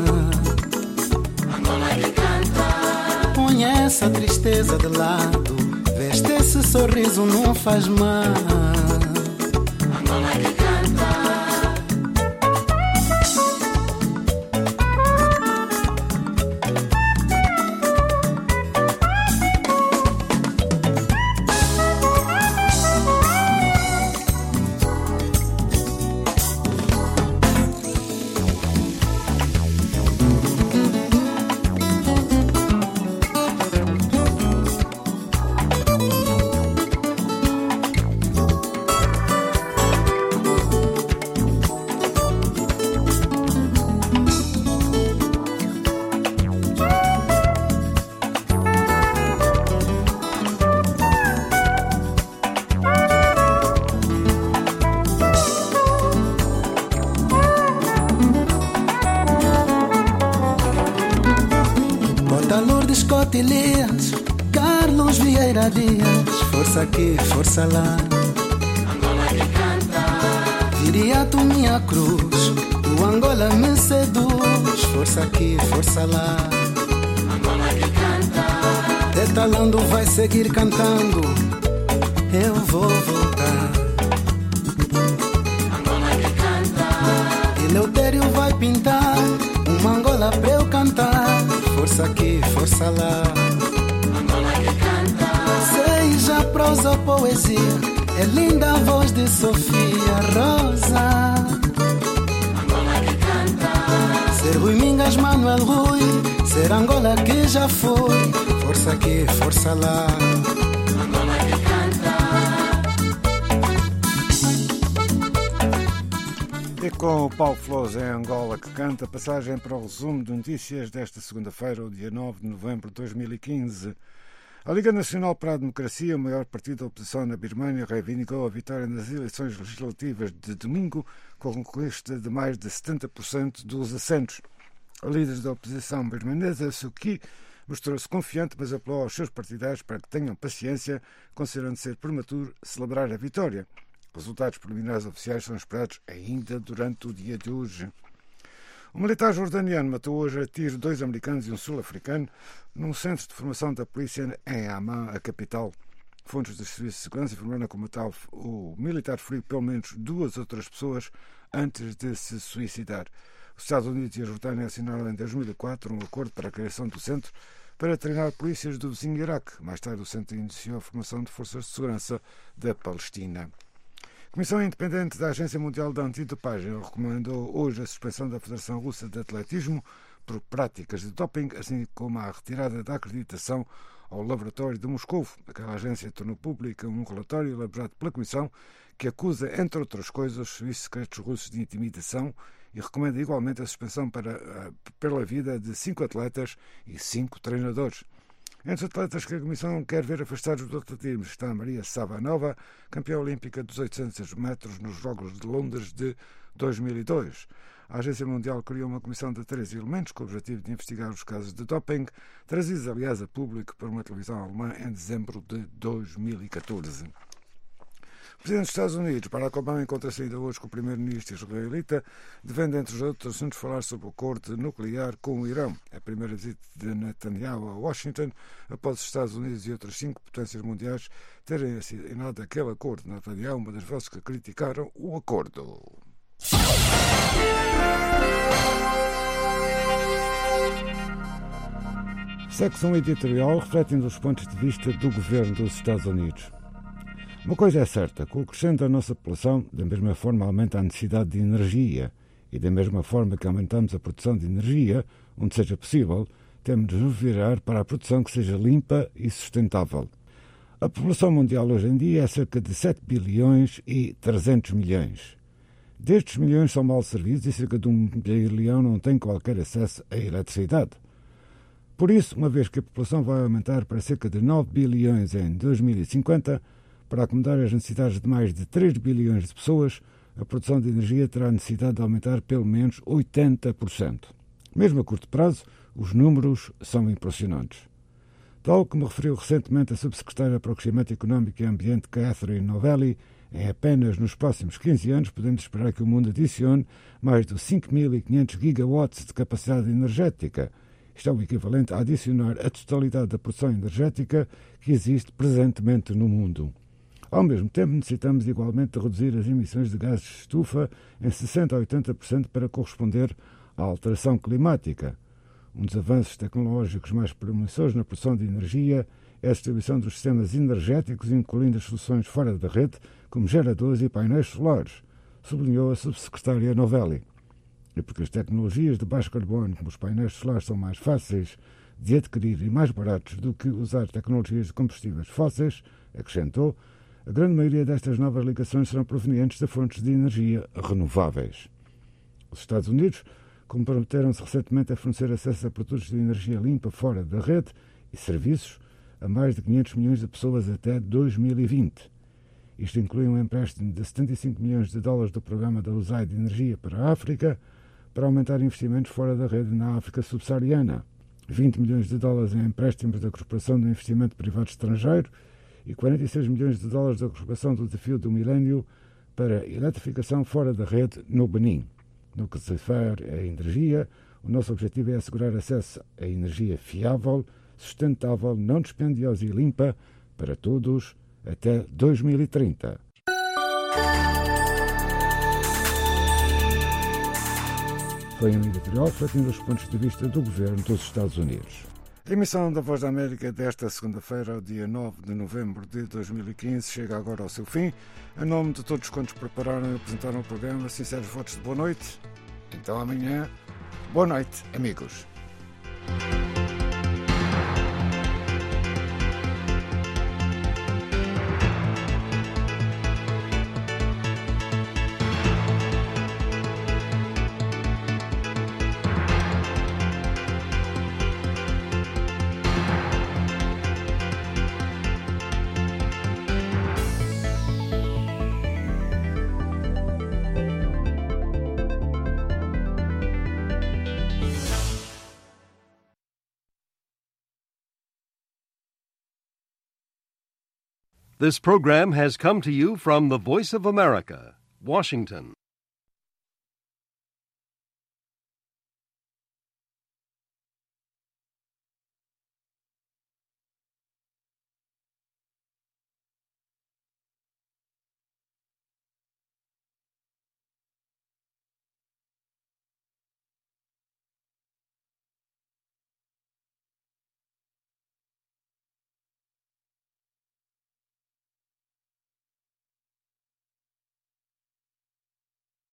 Angola que canta. Põe essa tristeza de lado, veste esse sorriso, não faz mal, Angola que canta. Elias, Carlos Vieira Dias, força aqui, força lá, Angola que canta. Viriato minha cruz, o Angola me seduz, força aqui, força lá, Angola que canta. Detalando vai seguir cantando, eu vou voltar, Angola que canta. Eleutério vai pintar uma Angola pra eu cantar, força aqui, força lá, Angola que canta. Seja prosa ou poesia, é linda a voz de Sofia Rosa, Angola que canta. Ser Rui Mingas, Manuel Rui, ser Angola que já foi, Oxalá. Angola que canta. E com o Paulo Flores em Angola que canta, passagem para o resumo de notícias desta segunda-feira, o dia nove de novembro de dois mil e quinze. A Liga Nacional para a Democracia, o maior partido da oposição na Birmânia, reivindicou a vitória nas eleições legislativas de domingo, com a conquista de mais de setenta por cento dos assentos. A líder da oposição birmanesa, Suu Kyi, mostrou-se confiante, mas apelou aos seus partidários para que tenham paciência, considerando ser prematuro celebrar a vitória. Resultados preliminares oficiais são esperados ainda durante o dia de hoje. Um militar jordaniano matou hoje a tiro dois americanos e um sul-africano num centro de formação da polícia em Amman, a capital. Fontes dos serviços de segurança informaram que o, metal, o militar feriu pelo menos duas outras pessoas antes de se suicidar. Os Estados Unidos e a Jordânia assinaram em dois mil e quatro um acordo para a criação do centro para treinar polícias do vizinho Iraque. Mais tarde, o centro iniciou a formação de forças de segurança da Palestina. A Comissão Independente da Agência Mundial de Antidopagem recomendou hoje a suspensão da Federação Russa de Atletismo por práticas de doping, assim como a retirada da acreditação ao Laboratório de Moscou. Aquela agência tornou público um relatório elaborado pela Comissão que acusa, entre outras coisas, os serviços secretos russos de intimidação e recomenda igualmente a suspensão para, pela vida de cinco atletas e cinco treinadores. Entre os atletas que a Comissão quer ver afastados do atletismo está Maria Savanova, campeã olímpica dos oitocentos metros nos Jogos de Londres de dois mil e dois. A Agência Mundial criou uma comissão de três elementos com o objetivo de investigar os casos de doping, trazidos, aliás, a público por uma televisão alemã em dezembro de dois mil e catorze. O Presidente dos Estados Unidos, Barack Obama, encontra-se ainda hoje com o Primeiro-Ministro israelita, devendo, entre os outros assuntos, falar sobre o acordo nuclear com o Irão. A primeira visita de Netanyahu a Washington, após os Estados Unidos e outras cinco potências mundiais terem assinado aquele acordo. Netanyahu, uma das vozes que criticaram o acordo. Secção editorial refletindo os pontos de vista do governo dos Estados Unidos. Uma coisa é certa, com o crescimento da nossa população, da mesma forma aumenta a necessidade de energia e da mesma forma que aumentamos a produção de energia, onde seja possível, temos de nos virar para a produção que seja limpa e sustentável. A população mundial hoje em dia é cerca de sete bilhões e trezentos milhões. Destes milhões são mal servidos e cerca de um bilhão não tem qualquer acesso à eletricidade. Por isso, uma vez que a população vai aumentar para cerca de nove bilhões em dois mil e cinquenta, para acomodar as necessidades de mais de três bilhões de pessoas, a produção de energia terá necessidade de aumentar pelo menos oitenta por cento. Mesmo a curto prazo, os números são impressionantes. Tal como referiu recentemente a subsecretária para o Crescimento Económico e Ambiente, Catherine Novelli, em apenas nos próximos quinze anos podemos esperar que o mundo adicione mais de cinco mil e quinhentos gigawatts de capacidade energética. Isto é o equivalente a adicionar a totalidade da produção energética que existe presentemente no mundo. Ao mesmo tempo, necessitamos igualmente de reduzir as emissões de gases de estufa em sessenta a oitenta por cento para corresponder à alteração climática. Um dos avanços tecnológicos mais promissores na produção de energia é a distribuição dos sistemas energéticos, incluindo as soluções fora da rede, como geradores e painéis solares, sublinhou a subsecretária Novelli. E porque as tecnologias de baixo carbono, como os painéis solares, são mais fáceis de adquirir e mais baratos do que usar tecnologias de combustíveis fósseis, acrescentou, a grande maioria destas novas ligações serão provenientes de fontes de energia renováveis. Os Estados Unidos comprometeram-se recentemente a fornecer acesso a produtos de energia limpa fora da rede e serviços a mais de quinhentos milhões de pessoas até dois mil e vinte. Isto inclui um empréstimo de setenta e cinco milhões de dólares do programa da U S A I de energia para a África, para aumentar investimentos fora da rede na África subsaariana, vinte milhões de dólares em empréstimos da Corporação de Investimento Privado Estrangeiro e quarenta e seis milhões de dólares da Corporação do Desafio do Milénio para eletrificação fora da rede no Benin. No que se refere à energia, o nosso objetivo é assegurar acesso a energia fiável, sustentável, não dispendiosa e limpa para todos até dois mil e trinta. Foi um editorial refletindo os pontos de vista do governo dos Estados Unidos. A emissão da Voz da América desta segunda-feira, dia nove de novembro de dois mil e quinze, chega agora ao seu fim. Em nome de todos quantos prepararam e apresentaram o programa, sinceros votos de boa noite. Então amanhã, boa noite, amigos. This program has come to you from the Voice of America, Washington.